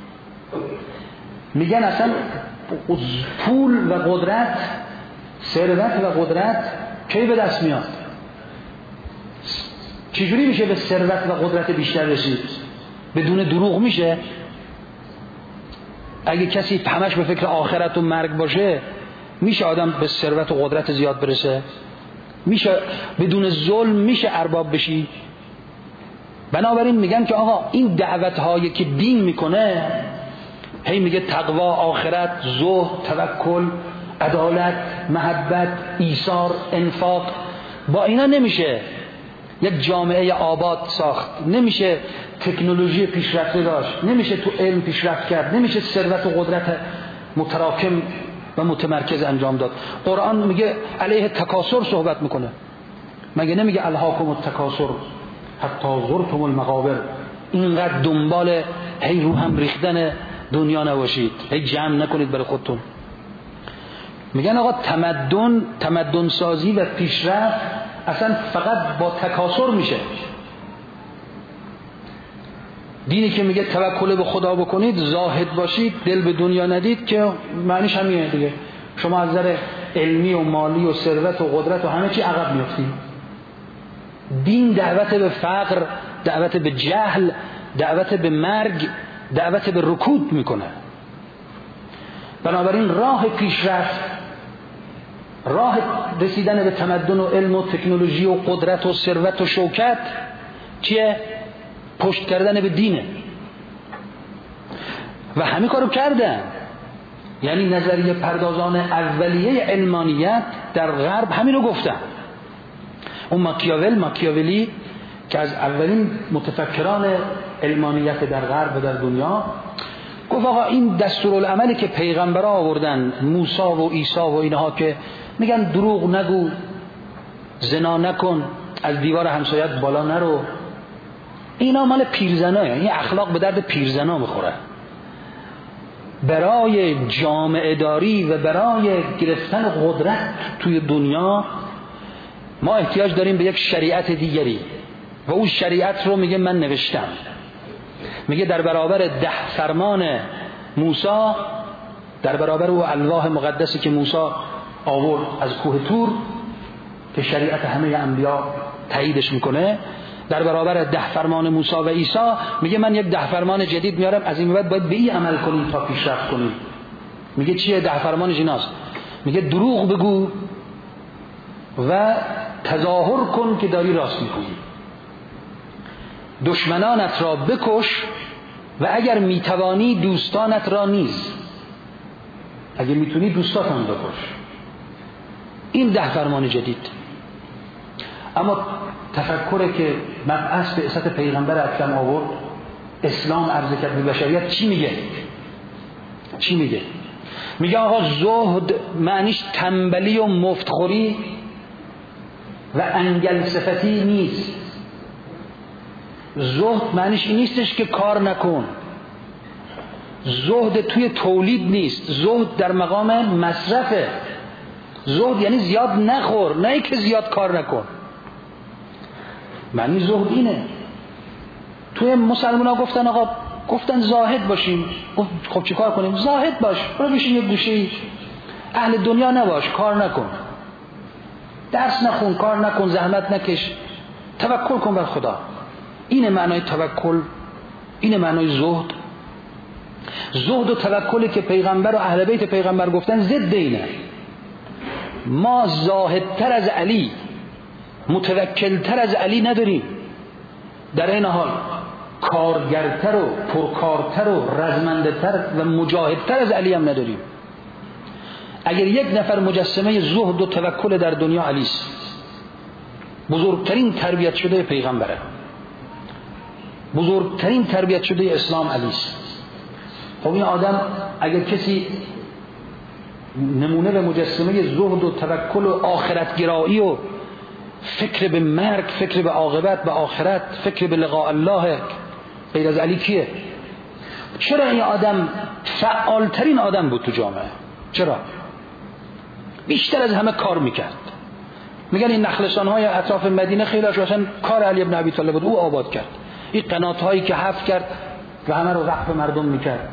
میگن اصلا پول و قدرت، ثروت و قدرت کی به دست میاد؟ چجوری میشه به ثروت و قدرت بیشتر رسید؟ بدون دروغ میشه؟ اگه کسی همش به فکر آخرت و مرگ باشه میشه آدم به ثروت و قدرت زیاد برسه؟ میشه بدون ظلم میشه ارباب بشی؟ بنابراین میگن که آقا این دعوت هایی که دین میکنه، هی میگه تقوا، آخرت، زهد، توکل، عدالت، محبت، ایثار، انفاق، با اینا نمیشه یک جامعه آباد ساخت، نمیشه تکنولوژی پیشرفته داشت، نمیشه تو علم پیشرفت کرد، نمیشه ثروت و قدرت متراکم و متمرکز انجام داد. قرآن میگه علیه تکاثر صحبت میکنه، مگه نمیگه الهاکم التکاثر حتی زرتم المقابر؟ اینقدر دنبال هی رو هم ریختن دنیا نباشید، هی جمع نکنید برای خودتون. میگن آقا تمدن، تمدن سازی و پیشرفت اصلا فقط با تکاثر میشه. دینی که میگه توکل به خدا بکنید، زاهد باشید، دل به دنیا ندید، که معنیش همینه دیگه. شما از نظر علمی و مالی و ثروت و قدرت و همه چی عقب میافتید. دین دعوت به فقر، دعوت به جهل، دعوت به مرگ دعوت به رکود میکنه. بنابراین راه پیشرفت، راه رسیدن به تمدن و علم و تکنولوژی و قدرت و ثروت و شوکت چیه؟ پشت کردن به دینه. و همین کارو کردن. یعنی نظریه پردازان اولیه علمانیت در غرب همین رو گفتن. اون ماکیاول ماکیاولی که از اولین متفکران علمانیت در غرب و در دنیا گفت آقا این دستورالعملی که پیغمبرها آوردن، موسی و عیسی و اینها که میگن دروغ نگو، زنا نکن، از دیوار همسایت بالا نرو، اینا مال پیرزناه. این اخلاق به درد پیرزنا میخوره. برای جامعه داری و برای گرفتن قدرت توی دنیا ما احتیاج داریم به یک شریعت دیگری و اون شریعت رو میگه من نوشتم. میگه در برابر ده فرمان موسی، در برابر او الواح مقدسی که موسی آورد از کوه طور که شریعت همه انبیا تاییدش میکنه، در برابر ده فرمان موسی و عیسی میگه من یک ده فرمان جدید میارم، از این بعد باید به این عمل کنید تا پیشرفت کنید. میگه چیه ده فرمانش؟ ایناست. میگه دروغ بگو و تظاهر کن که داری راست میکنی، دشمنانت را بکش و اگر میتوانی دوستانت را نیز، اگر میتونی دوستاتان بکش. این ده فرمان جدید. اما تفکره که مبعث بعثت پیغمبر اکرم آورد، اسلام عرضه کرد به بشریت، چی میگه؟ چی میگه؟ میگه آقا زهد معنیش تنبلی و مفتخوری و انگل صفتی نیست. زهد معنیش این نیستش که کار نکن. زهد توی تولید نیست، زهد در مقام مصرفه. زهد یعنی زیاد نخور، نه که زیاد کار نکن. معنی زهد اینه. توی مسلمان ها گفتن آقا، گفتن زاهد باشیم. خب چی کار کنیم؟ زاهد باش، برو بشین یک گوشه، اهل دنیا نباش، کار نکن، درس نخون، کار نکن، زحمت نکش، توکل کن بر خدا. اینه معنای توکل، اینه معنای زهد. زهد و توکلی که پیغمبر و اهل بیت پیغمبر گفتن ضد اینه. ما زاهدتر از علی، متوکلتر از علی نداریم، در این حال کارگرتر و پرکارتر و رزمندتر و مجاهدتر از علی هم نداریم. اگر یک نفر مجسمه زهد و توکل در دنیا علی است، بزرگترین تربیت شده پیغمبره، بزرگترین تربیت شده اسلام علی است. خب این آدم اگر کسی نمونه به مجسمه زهد و توکل و آخرت گرایی و فکر به مرگ، فکر به عاقبت، به آخرت، فکر به لقاء الله غیر از علی کیه؟ چرا این آدم فعالترین آدم بود تو جامعه؟ چرا؟ بیشتر از همه کار میکرد. میگن این نخلستان های اطراف مدینه خیلی هاشون کار علی ابن ابی طالب بود، او آباد کرد. این قنات هایی که حفر کرد و همه رو وقف مردم میکرد.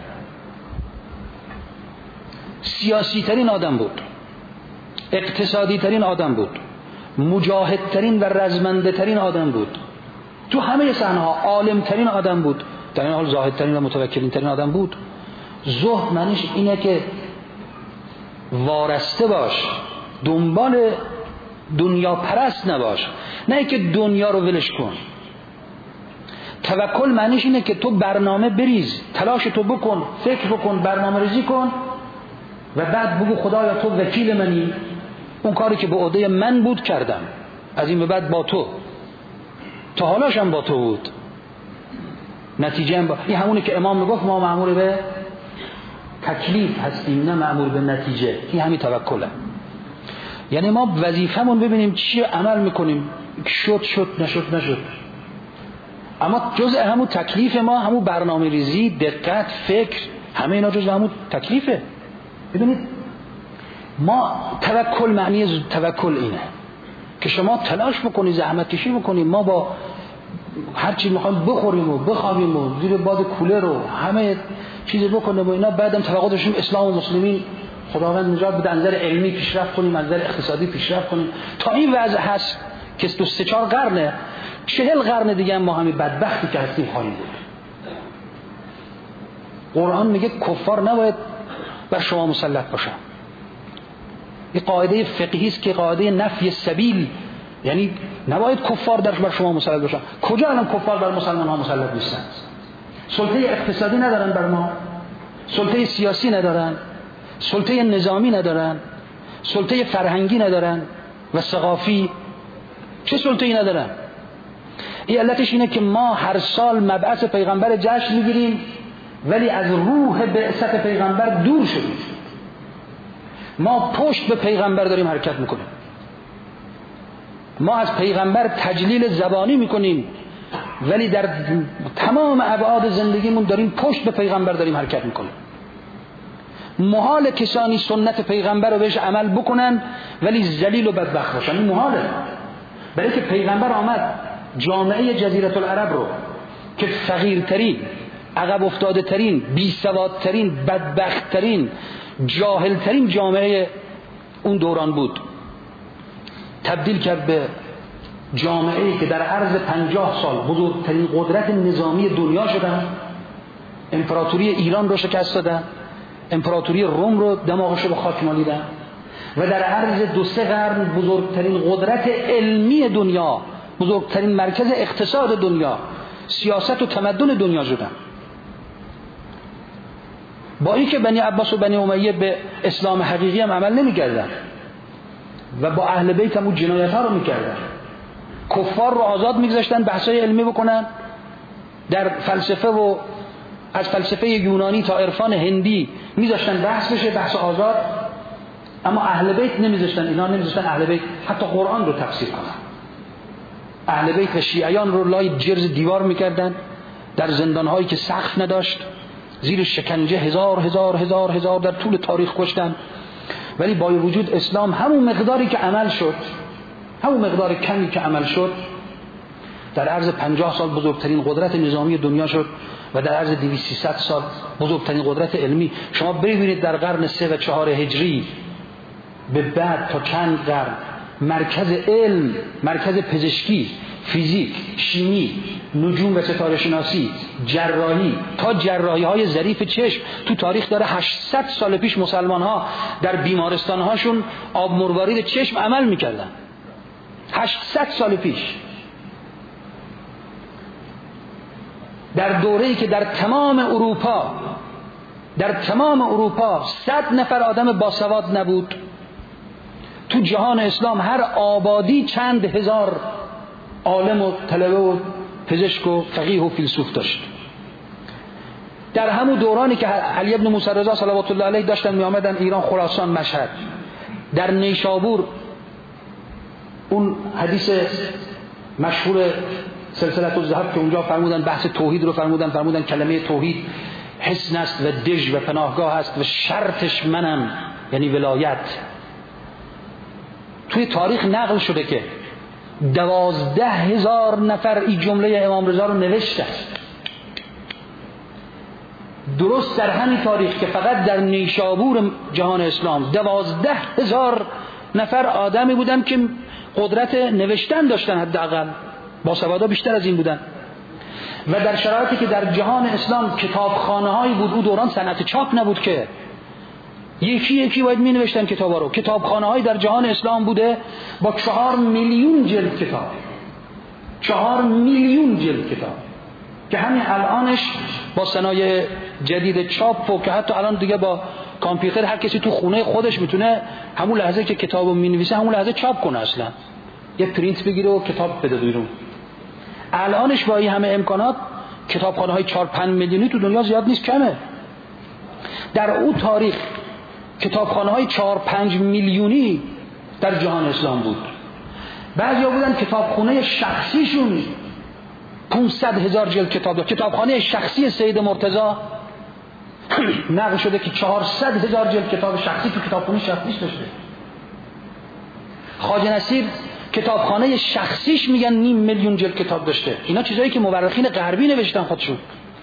سیاسی ترین آدم بود، اقتصادی ترین آدم بود، مجاهد ترین و رزمنده ترین آدم بود، تو همه صحنه ها عالم ترین آدم بود، در این حال زاهد ترین و متوکلین ترین آدم بود. زهد معنیش اینه که وارسته باش، دنبال دنیا پرست نباش، نه که دنیا رو ولش کن. توکل معنیش اینه که تو برنامه بریز، تلاش تو بکن، فکر بکن، برنامه ریزی کن و بعد بگو خدایا تو وکیل منی، اون کاری که به عهده من بود کردم، از این به بعد با تو، تا حالاش هم با تو بود، نتیجه هم با... این همونه که امام میگفت ما مأمور به تکلیف هستیم نه مأمور به نتیجه. این همین توکله. یعنی ما وظیفمون ببینیم چی عمل میکنیم، شد شد نشد نشد، اما جزء همون تکلیف ما همون برنامه ریزی، دقت، فکر، همه اینا جزء همون تکلیفه. ببینید ما توکل، معنی توکل اینه که شما تلاش بکنی، زحمت کشی بکنی. ما با هر چی میخوایم بخوریم و بخوابیم و زیر باد کولر رو همه چیز بکنیم و اینا، بعدم توقع داشتیم اسلام و مسلمین خداوند نجات بده، از نظر علمی پیشرفت کنیم، از نظر اقتصادی پیشرفت کنیم. تا این وضع هست که دو سه چهار قرنه، چهل قرن دیگه هم ما همین بدبختی که هستیم خواهیم بود. قرآن میگه کفار نباید بر شما مسلط باشن. این قاعده فقهی است که قاعده نفی سبیل، یعنی نباید کفار در بر شما مسلط باشن. کجا الان کفار بر مسلمان ها مسلط نیستن؟ سلطه اقتصادی ندارن بر ما، سلطه سیاسی ندارن، سلطه نظامی ندارن، سلطه فرهنگی ندارن و ثقافی. چه سلطه‌ای ندارن؟ این علتش اینه که ما هر سال مبعث پیغمبر جشن میگیریم ولی از روح بعثت پیغمبر دور شدیم. ما پشت به پیغمبر داریم حرکت میکنیم. ما از پیغمبر تجلیل زبانی میکنیم ولی در تمام ابعاد زندگیمون داریم پشت به پیغمبر داریم حرکت میکنیم. محال کسانی سنت پیغمبر رو بهش عمل بکنن ولی ذلیل و بدبخت باشن. این محاله. برای که پیغمبر آمد جامعه جزیره العرب رو که فقیرترین، عقب افتاده ترین، بی سوادترین، بدبختترین، جاهلترین جامعه اون دوران بود، تبدیل کرد به جامعه‌ای که در عرض پنجاه سال بزرگترین قدرت نظامی دنیا شدن، امپراتوری ایران رو شکست دادن، امپراتوری روم رو دماغش رو به خاک مالیدن و در عرض دو سه قرن بزرگترین قدرت علمی دنیا، بزرگترین مرکز اقتصاد دنیا، سیاست و تمدن دنیا شدن. با اینکه بنی عباس و بنی امیه به اسلام حقیقی هم عمل نمی کردن و با اهل بیت هم اون جنایت ها رو می کردن. کفار رو آزاد می گذاشتن بحثای علمی بکنن در فلسفه و از فلسفه یونانی تا عرفان هندی می ذاشتن بحث بشه، بحث آزاد. اما اهل بیت نمی ذاشتن، اینا نمی ذاشتن اهل بیت حتی قرآن رو تفسیر کنن. اهل بیت و شیعیان رو لای جرز دیوار می کردن، در زندان هایی که سقف نداشت، زیر شکنجه هزار هزار هزار هزار در طول تاریخ کشتن. ولی با وجود اسلام همون مقداری که عمل شد، همون مقدار کمی که عمل شد، در عرض پنجاه سال بزرگترین قدرت نظامی دنیا شد و در عرض دویست سیصد سال بزرگترین قدرت علمی. شما ببینید در قرن سه و چهار هجری به بعد تا چند قرن مرکز علم، مرکز پزشکی، فیزیک، شیمی، نجوم و ستاره شناسی، جراحی، تا جراحی های ظریف چشم تو تاریخ داره. هشتصد سال پیش مسلمان ها در بیمارستان هاشون آب مروارید چشم عمل میکردن. هشتصد سال پیش، در دوره‌ای که در تمام اروپا در تمام اروپا صد نفر آدم باسواد نبود، تو جهان اسلام هر آبادی چند هزار عالم و طلبه و پزشک و فقیه و فیلسوف داشت. در همون دورانی که علی ابن موسی رضا صلوات الله علیه داشتن می آمدن ایران، خراسان، مشهد، در نیشابور، اون حدیث مشهور سلسله الذهب که اونجا فرمودن بحث توحید رو فرمودن فرمودن کلمه توحید حسن است و دژ و پناهگاه است و شرطش منم، یعنی ولایت. توی تاریخ نقل شده که دوازده هزار نفر این جمله امام رضا رو نوشتن. درست در همین تاریخ که فقط در نیشابور جهان اسلام دوازده هزار نفر آدمی بودن که قدرت نوشتن داشتن، حداقل با سوادا بیشتر از این بودن. و در شرایطی که در جهان اسلام کتابخانه هایی بود، اون دوران صنعت چاپ نبود که یکی یکی باید می نوشتن کتابا رو. کتابخانه هایی در جهان اسلام بوده با چهار میلیون جلد کتاب، چهار میلیون جلد کتاب که همین الانش با صنایع جدید چاپ و که حتی الان دیگه با کامپیوتر هر کسی تو خونه خودش میتونه همون لحظه که کتابو مینویسه همون لحظه چاپ کنه، اصلا یه پرینت بگیره و کتاب بده بیرون. الانش با این همه امکانات کتابخانه های چهار پنج میلیونی تو دنیا زیاد نیست، کمه. در اون تاریخ کتابخانه های چهار پنج میلیونی در جهان اسلام بود. بعضیا بودن کتابخانه شخصیشون پانصد هزار جلد کتاب داشت. کتابخانه شخصی سید مرتضی نقل شده که چهارصد هزار جلد کتاب شخصی تو کتابخانه شخصیش داشته. خواجه نصیر کتابخانه شخصیش میگن نیم میلیون جلد کتاب داشته. اینا چیزایی که مورخین غربی نوشتن خودشون.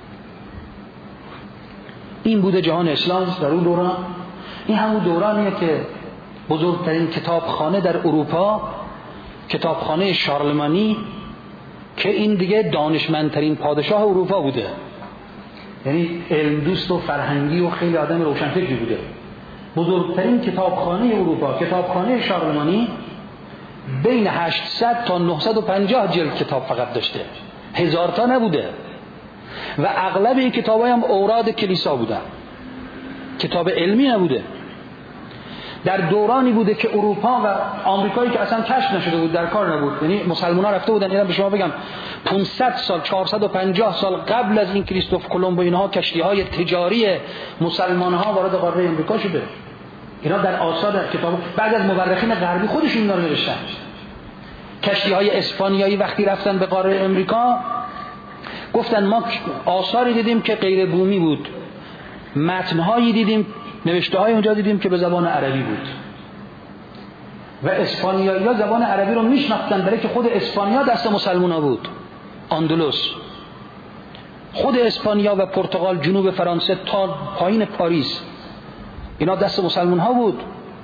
این بوده جهان اسلام در اون دوران. این همون دورانیه که بزرگترین کتابخانه در اروپا، کتابخانه شارلمانی، که این دیگه دانشمندترین پادشاه اروپا بوده، یعنی علم دوست و فرهنگی و خیلی آدم روشنفکری بوده. بزرگترین کتابخانه اروپا، کتابخانه شارلمانی، بین هشتصد تا نهصد و پنجاه جلد کتاب فقط داشته، هزار تا نبوده. و اغلب این کتاب‌ها هم اوراد کلیسا بودن، کتاب علمی نبوده. در دورانی بوده که اروپا و آمریکایی که اصلا کشف نشده بود، در کار نبود، یعنی مسلمان‌ها رفته بودن. اینا به شما بگم پانصد سال، چهارصد و پنجاه سال قبل از این کریستوف کلمب و اینها کشتی‌های تجاری مسلمان‌ها وارد قاره آمریکا شده. اینا در آثار کتاب بعد از مورخین غربی خودشون اینا رو نوشتن. کشتی‌های اسپانیایی وقتی رفتن به قاره آمریکا گفتن ما آثاری دیدیم که غیر بومی بود، متن‌هایی دیدیم، نوشته‌های اونجا دیدیم که به زبان عربی بود. و اسپانیایی‌ها زبان عربی رو میشناختن، برای که خود اسپانیا دست مسلمان‌ها بود. اندلس، خود اسپانیا و پرتغال، جنوب فرانسه تا پایین پاریس، اینا دست مسلمان‌ها بود.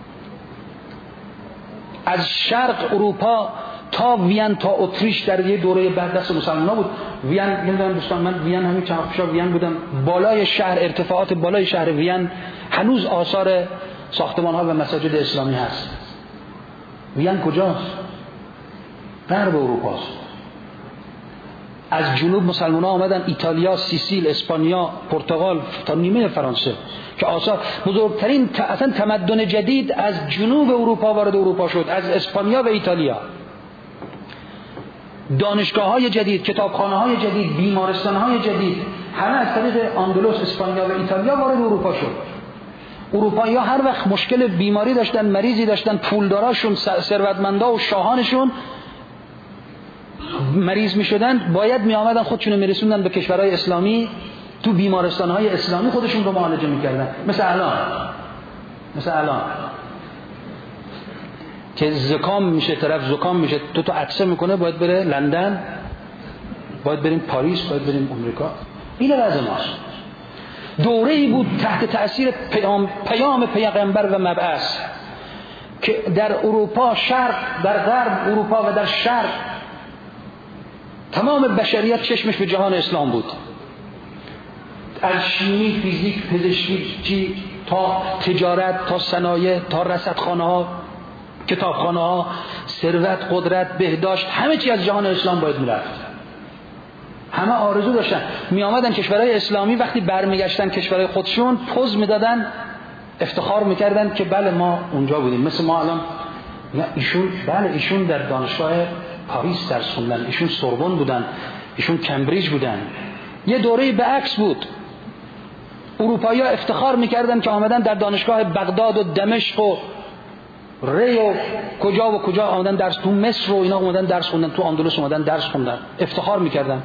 از شرق اروپا تا وین تا اتریش در یه دوره بعد دست مسلمان‌ها بود. وین، نمیدونم دوستان، من وین همین چند وقت پیش وین بودم، بالای شهر، ارتفاعات بالای شهر وین هنوز آثار ساختمان‌ها و مساجد اسلامی هست. وین کجاست؟ غرب اروپاست. از جنوب مسلمان‌ها آمدن ایتالیا، سیسیل، اسپانیا، پرتغال تا نیمه فرانسه که آثار بزرگترین اصلا تمدن جدید از جنوب اروپا وارد اروپا شد، از اسپانیا و ایتالیا. دانشگاه‌های جدید، کتابخانه‌های جدید، بیمارستان‌های جدید، همه از طریق اندلس، اسپانیا و ایتالیا وارد اروپا شد. اروپایی‌ها هر وقت مشکل بیماری داشتن، مریضی داشتن، پولداراشون، ثروتمندا و شاهانشون مریض می‌شدن، باید می‌آمدن خودشونو می‌رسوندن به کشورهای اسلامی، تو بیمارستان‌های اسلامی خودشون رو معالجه می‌کردن. مثل الان مثل الان که زکام میشه، طرف زکام میشه، تو تو عطسه میکنه، باید بره لندن، باید بریم پاریس، باید بریم امریکا. این وضع ماست. دوره‌ای بود تحت تأثیر پیام پیام پیغمبر و مبعث که در اروپا شرق، در غرب اروپا و در شرق تمام بشریت چشمش به جهان اسلام بود. از شیمی، فیزیک، پزشکی تا تجارت، تا صنایع، تا رصدخانه‌ها، کتابخانه‌ها، ثروت، قدرت، بهداشت، همه چی از جهان اسلام باید میرفت. همه آرزو داشتن، می آمدن کشورهای اسلامی، وقتی برمیگشتن کشورهای خودشون پوز میدادن، افتخار میکردن که بله ما اونجا بودیم. مثل ما الان ایشون، بله ایشون در دانشگاه پاریس درس خوندن، ایشون سوربن بودن، ایشون کمبریج بودن. یه دوره به عکس بود. اروپایی‌ها افتخار میکردن که آمدن در دانشگاه بغداد و دمشق و ری و کجا و کجا آمدن درس، تو مصر و اینا اومدن درس خوندن، تو اندلس اومدن درس خوندن، افتخار میکردن.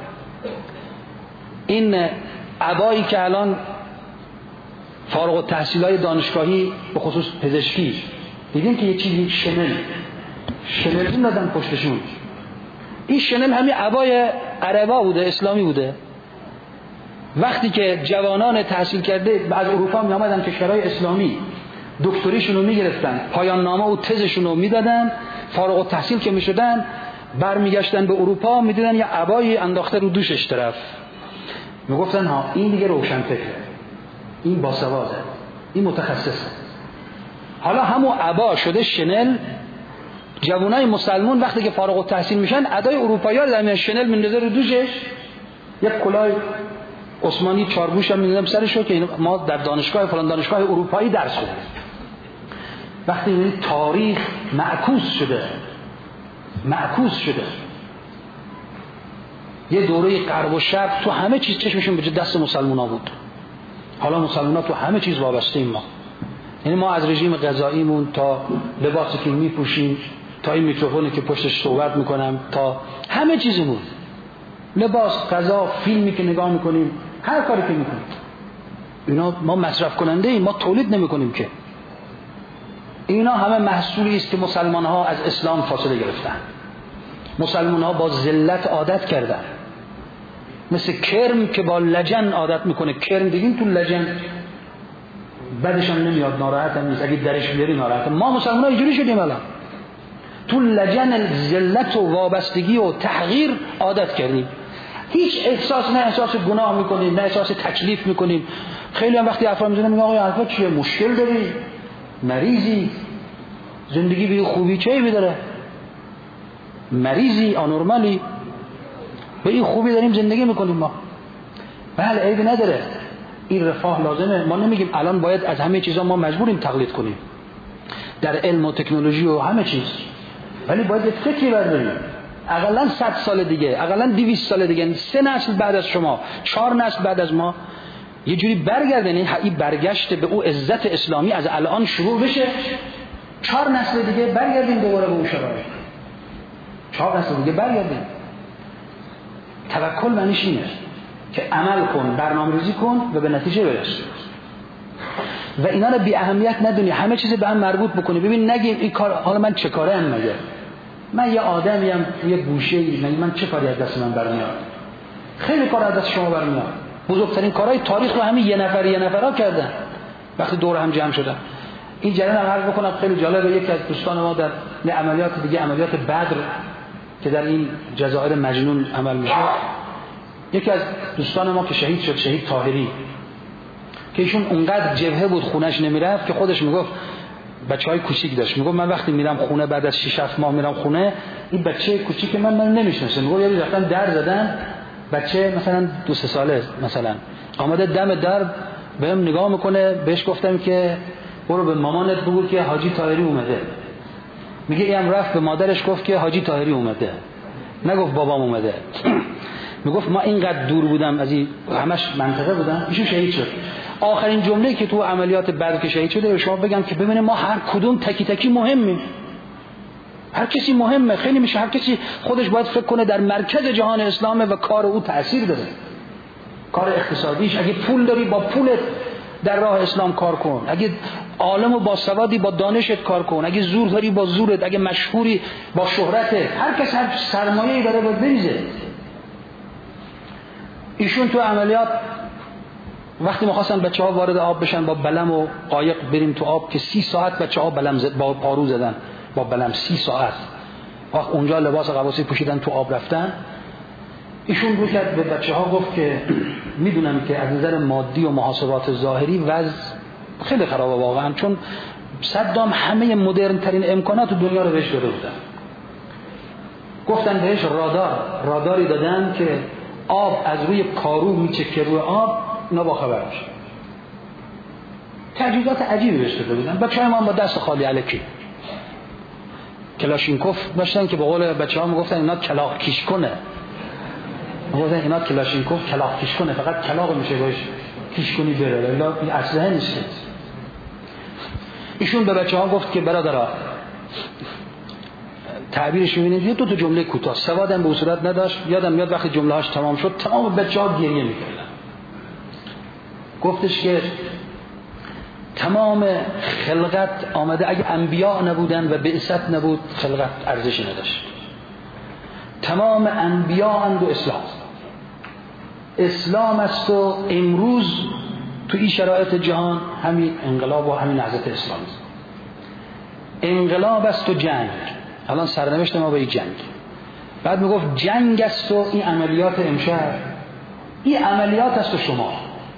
این عبایی که الان فارغ التحصیلای دانشگاهی به خصوص پزشکی دیدین که یه چیزی شنل شنل دادن پشتشون، این شنل همین عبای عربا بوده، اسلامی بوده. وقتی که جوانان تحصیل کرده از اروپا می آمدن کشورهای اسلامی، دکتریشون رو می گرفتن، پایان نامه و تزشون رو می دادن، فارغ التحصیل که می شدن برمیگشتن به اروپا، می دیدن یه عبایی انداخته رو دوشش طرف، می گفتن ها این دیگه روشن فکره، این باسواده، این متخصصه. حالا همون عبا شده شنل. جوانای مسلمون وقتی که فارغ التحصیل میشن، ادای اروپایی‌ها در میان شنل میندازه رو دوشش، یک کلاه عثمانی چارگوش هم می‌ذارم سرشو که ما در دانشگاه فلان دانشگاه اروپایی درس خوندیم. وقتی این تاریخ معکوس شده معکوس شده یه دوره غرب و شرق تو همه چیز چشمشون به دست مسلمان‌ها بود. حالا مسلمان‌ها تو همه چیز وابسته ایم ما. یعنی ما از رژیم غذاییمون تا لباسی که میپوشیم، تا این میکروفونی که پشتش صحبت میکنم، تا همه چیزمون، لباس، غذا، فیلمی که نگاه میکنیم، هر کاری که میکنیم، اینا ما مصرف کننده ایم، ما تولید نمیکنیم که. اینا همه محصولی است که مسلمان ها از اسلام فاصله گرفتن. مسلمان ها با ذلت عادت کردن، مثل کرم که با لجن عادت میکنه. کرم دیدین تو لجن بعدش هم نمیاد، ناراحت هم نیست، اگه درش بیاری ناراحت. ما مسلمان ها اینجوری شدیم الان، تو لجن ذلت و وابستگی و تحقیر عادت کردیم. هیچ احساس، نه احساس گناه میکنیم نه احساس تکلیف میکنیم. خیلی هم وقتی افراد میزنن میگن آقای حرفا چیه، مشکل داری، مریضی، زندگی به خوبی چه عیبی داره، مریضی، آنورمالی، به این خوبی داریم زندگی میکنیم ما. بله عیبی نداره، این رفاه لازمه. ما نمیگیم الان باید از همه چیزا ما مجبوریم تقلید کنیم در علم و تکنولوژی و همه چیز، ولی باید یک فکری برداریم. اقلا صد سال دیگه، اقلا دویست سال دیگه، سه نسل بعد از شما، چهار نسل بعد از ما، یه جوری برگردن این برگشت به او عزت اسلامی از الان شروع بشه، چهار نسل دیگه برگردیم دوباره به اون شرایط، چهار نسل دیگه برگردیم. توکل معنیش اینه که عمل کن، برنامه‌ریزی کن و به نتیجه برس و اینا رو بی اهمیت ندونی، همه چیز به هم مربوط بکنی. ببین نگیم این کار حالا من چه کاره ام، مگه من یه آدمیم یه گوشه‌ای، مگه من چه کاری از دست من برمیاد؟ خیلی کار از دست شما برمیاد. بزرگترین کارهای تاریخ رو همین یه نفر یه نفرا کردن وقتی دور هم جمع شدن. این جریان هم عرض بکنم خیلی جالبه. یکی از دوستان ما در عملیات دیگه، عملیات بدر که در این جزایر مجنون عمل میشه، یکی از دوستان ما که شهید شد، شهید طاهری، که ایشون اونقدر جبهه بود خونش نمیرفت که خودش میگفت بچهای کوچیک داشت، میگفت من وقتی میرم خونه بعد از شش هفت ماه میرم خونه، این بچه کوچیک من من نمیشناسه. میگفت یعنی رفتن در زدن، بچه مثلا دو سه ساله مثلا آمده دم در بهم نگاه میکنه، بهش گفتم که برو به مامانت بگو که حاجی طاهری اومده. میگه اینم رفت به مادرش گفت که حاجی طاهری اومده، نگفت بابام اومده. میگفت ما اینقدر دور بودم از این، همش منطقه بودم. ایشون شهید شد. آخرین جمله‌ای که تو عملیات بدر که شهید شده، به شما بگم که ببینید ما هر کدوم تکی تکی مهمیم، هر کسی مهمه، خیلی میشه، هر کسی خودش باید فکر کنه در مرکز جهان اسلامه و کار او تأثیر داره. کار اقتصادیش، اگه پول داری با پولت در راه اسلام کار کن، اگه عالم و با سوادی با دانشت کار کن، اگه زور داری با زورت، اگه مشهوری با شهرتت. هر کس هر سرمایه‌ای داره باید بریزه. ایشون تو عملیات وقتی می‌خواستن بچه‌ها وارد آب بشن با بلم و قایق بریم تو آب، که سی ساعت بچه‌ها بلم زد، با پارو زدن با بلم سی ساعت. وقت اونجا لباس قواسی پوشیدن تو آب رفتن، ایشون رو کرد به بچه‌ها گفت که میدونم که از نظر مادی و محاسبات ظاهری وضع خیلی خرابه واقعا، چون صدام همه مدرن ترین امکانات دنیا رو بهش داده بودن. گفتن بهش رادار، راداری دادن که آب از روی پارو میچکه روی آب، اینا با خبر میشه. تجهیزات عجیبی بهش داده بودن. بچه‌ها ما با دست خالی الکی کلاشینکوف داشتن که به قول بچه‌ها میگفتن اینا کلاغ کیش کنه. میگفتن اینا کلاشینکوف کلاغ کیش کنه، فقط کلاغ میشه باش کیش کنی بره، الا این اسلحه نیست. ایشون به بچه‌ها گفت که برادرها تعبیرش می‌بینید یه دو تا جمله کوتاه، سوادم به صورت نداشت، یادم میاد وقتی جمله‌هاش تمام شد تمام بچه‌ها گریه می‌کردن. گفتش که تمام خلقت آمده، اگه انبیا نبودن و بعثت نبود خلقت ارزشی نداشت. تمام انبیا اند و اسلام اسلام است و امروز تو این شرایط جهان همین انقلاب و همین نهضت اسلامی است. انقلاب است و جنگ، الان سرنوشت ما به این جنگ. بعد میگفت جنگ است و این عملیات امشب، این عملیات است و شما.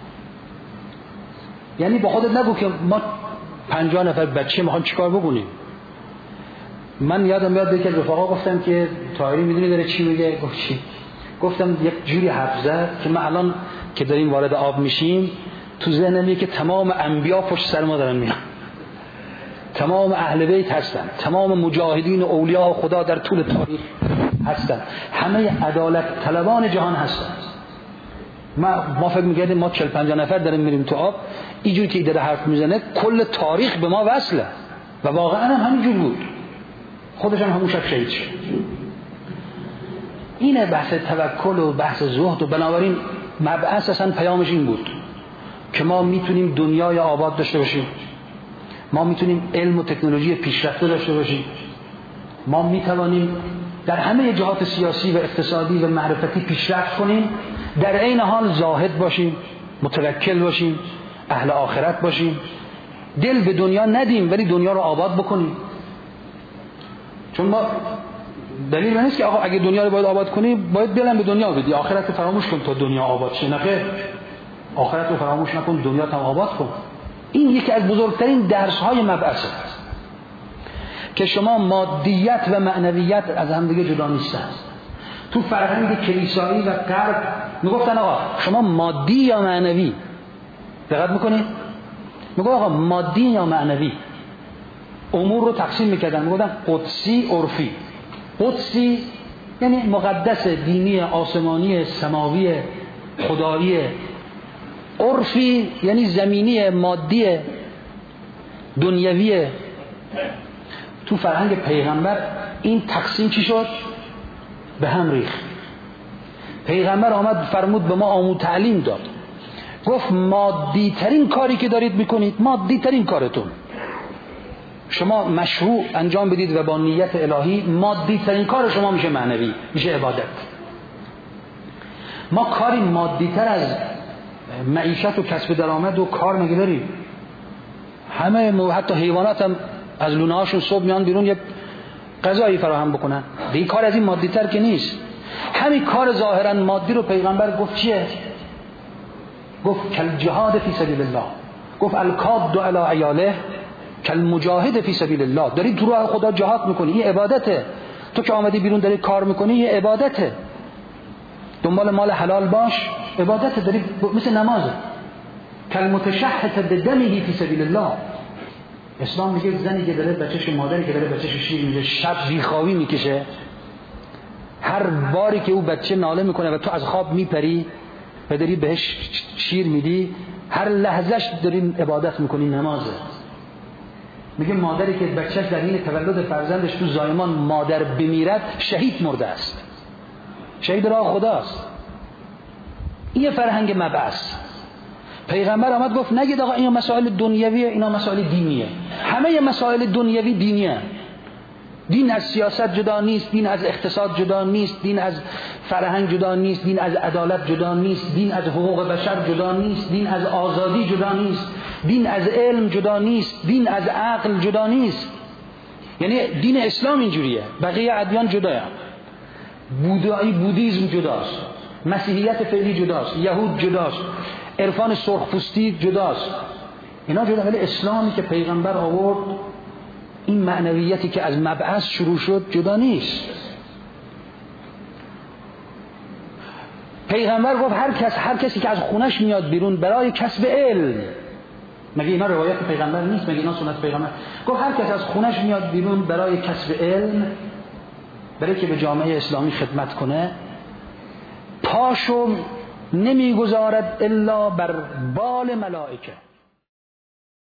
یعنی با خودت نگو که ما پنجاه نفر بچه میخوام چیکار بکنیم. من یادم میاد که رفقا گفتم که طاهری میدونی داره چی میگه؟ گفت چی؟ گفتم یک جوری حرف زد که من الان که داریم وارد آب میشیم تو ذهنم میگه که تمام انبیا پشت سر ما دارن میان، تمام اهل بیت هستن، تمام مجاهدین و اولیاء خدا در طول تاریخ هستن، همه عدالت طلبان جهان هستن. ما ما فکر می‌کردیم ما چهل پنجاه نفر داریم میریم تو آب، اینجوری که داره حرف میزنه کل تاریخ به ما وصله و واقعا هم همینجور بود. خودش هم همون شب شهید شد. اینه بحث توکل و بحث زهد و بنابراین مبعث اصلا پیامش این بود که ما میتونیم دنیای آباد داشته باشیم، ما میتونیم علم و تکنولوژی پیشرفته داشته باشیم، ما میتوانیم در همه جهات سیاسی و اقتصادی و معرفتی پیشرفت کنیم، در عین حال زاهد باشیم، متوکل باشیم، اهل آخرت باشیم، دل به دنیا ندیم ولی دنیا رو آباد بکنیم. چون ما دلیل نیست که آقا اگه دنیا رو باید آباد کنی باید دلم به دنیا بدی، آخرت رو فراموش کن تا دنیا آباد شه. نخیر، آخرت رو فراموش نکن، دنیا هم آباد کن. این یکی از بزرگترین درس‌های مبعثه که شما مادیت و معنویت از هم دیگه جدا نیستن. تو فرهنگ کلیسایی و غرب میگفتن آقا شما مادی یا معنوی، دقت میکنید؟ میگه آقا مادی یا معنوی. امور رو تقسیم میکردن، میگفتن قدسی عرفی. قدسی یعنی مقدس، دینی، آسمانی، سماوی، خدایی. عرفی یعنی زمینی، مادی، دنیوی. تو فرهنگ پیغمبر این تقسیم چی شد؟ به هم ریخت. پیغمبر آمد فرمود به ما آموز تعلیم داد، گفت مادی ترین کاری که دارید میکنید، مادی ترین کارتون شما مشروع انجام بدید و با نیت الهی، مادی ترین کار شما میشه معنوی، میشه عبادت. ما کاری مادی تر از معیشت و کسب درآمد و کار مگه داریم؟ همه حتی حیوانات هم از لونه هاشون صبح میان بیرون یک غذایی فراهم بکنن. دیگه کار از این مادی تر که نیست. همین کار ظاهرا مادی رو پیغمبر گفت چیه؟ گفت کل جهاد فی سبیل الله، گفت الکاد علی عیاله کل مجاهد فی سبیل الله. داری تو راه خدا جهاد میکنی، این عبادته. تو که آمدی بیرون داری کار میکنی، این عبادته. دنبال مال حلال باش، عبادته. داری مثل نمازه. کل متشحت بدمه فی سبیل الله. اسلام میگه زنی که داره بچه‌ش، مادری که داره بچه‌ش شیر میده، شب بیخوابی میکشه، هر باری که او بچه ناله میکنه و تو از خواب میپری و داری بهش شیر میدی، هر لحظهش داری عبادت میکنی، نمازه. میگه مادری که بچه‌ش در حین تولد فرزندش تو زایمان مادر بمیرد، شهید مرده است، شهید راه خداست. این فرهنگ مبعث. پیغمبر آمد گفت نگید آقا اینا مسائل دنیویه، اینا مسائل دینیه. همه مسائل دنیوی دینیه. دین از سیاست جدا نیست، دین از اقتصاد جدا نیست، دین از فرهنگ جدا نیست، دین از عدالت جدا نیست، دین از حقوق بشر جدا نیست، دین از آزادی جدا نیست، دین از علم جدا نیست، دین از عقل جدا نیست. یعنی دین اسلام اینجوریه، بقیه ادیان جداست. بودایی بودیسم جداست، مسیحیت فعلی جداست، یهود جداست، عرفان سرخپوستی جداست. اینا جدا، ولی اسلامی که پیغمبر آورد، این معنویتی که از مبعث شروع شد جدا نیست. پیغمبر گفت هر کس هر کسی که از خونش میاد بیرون برای کسب علم، مگه اینا روایت پیغمبر نیست؟ مگه اینا سنت پیغمبر؟ گفت هر کس از خونش میاد بیرون برای کسب علم، برای که به جامعه اسلامی خدمت کنه، پاشو نمیگذارد الا بر بال ملائکه.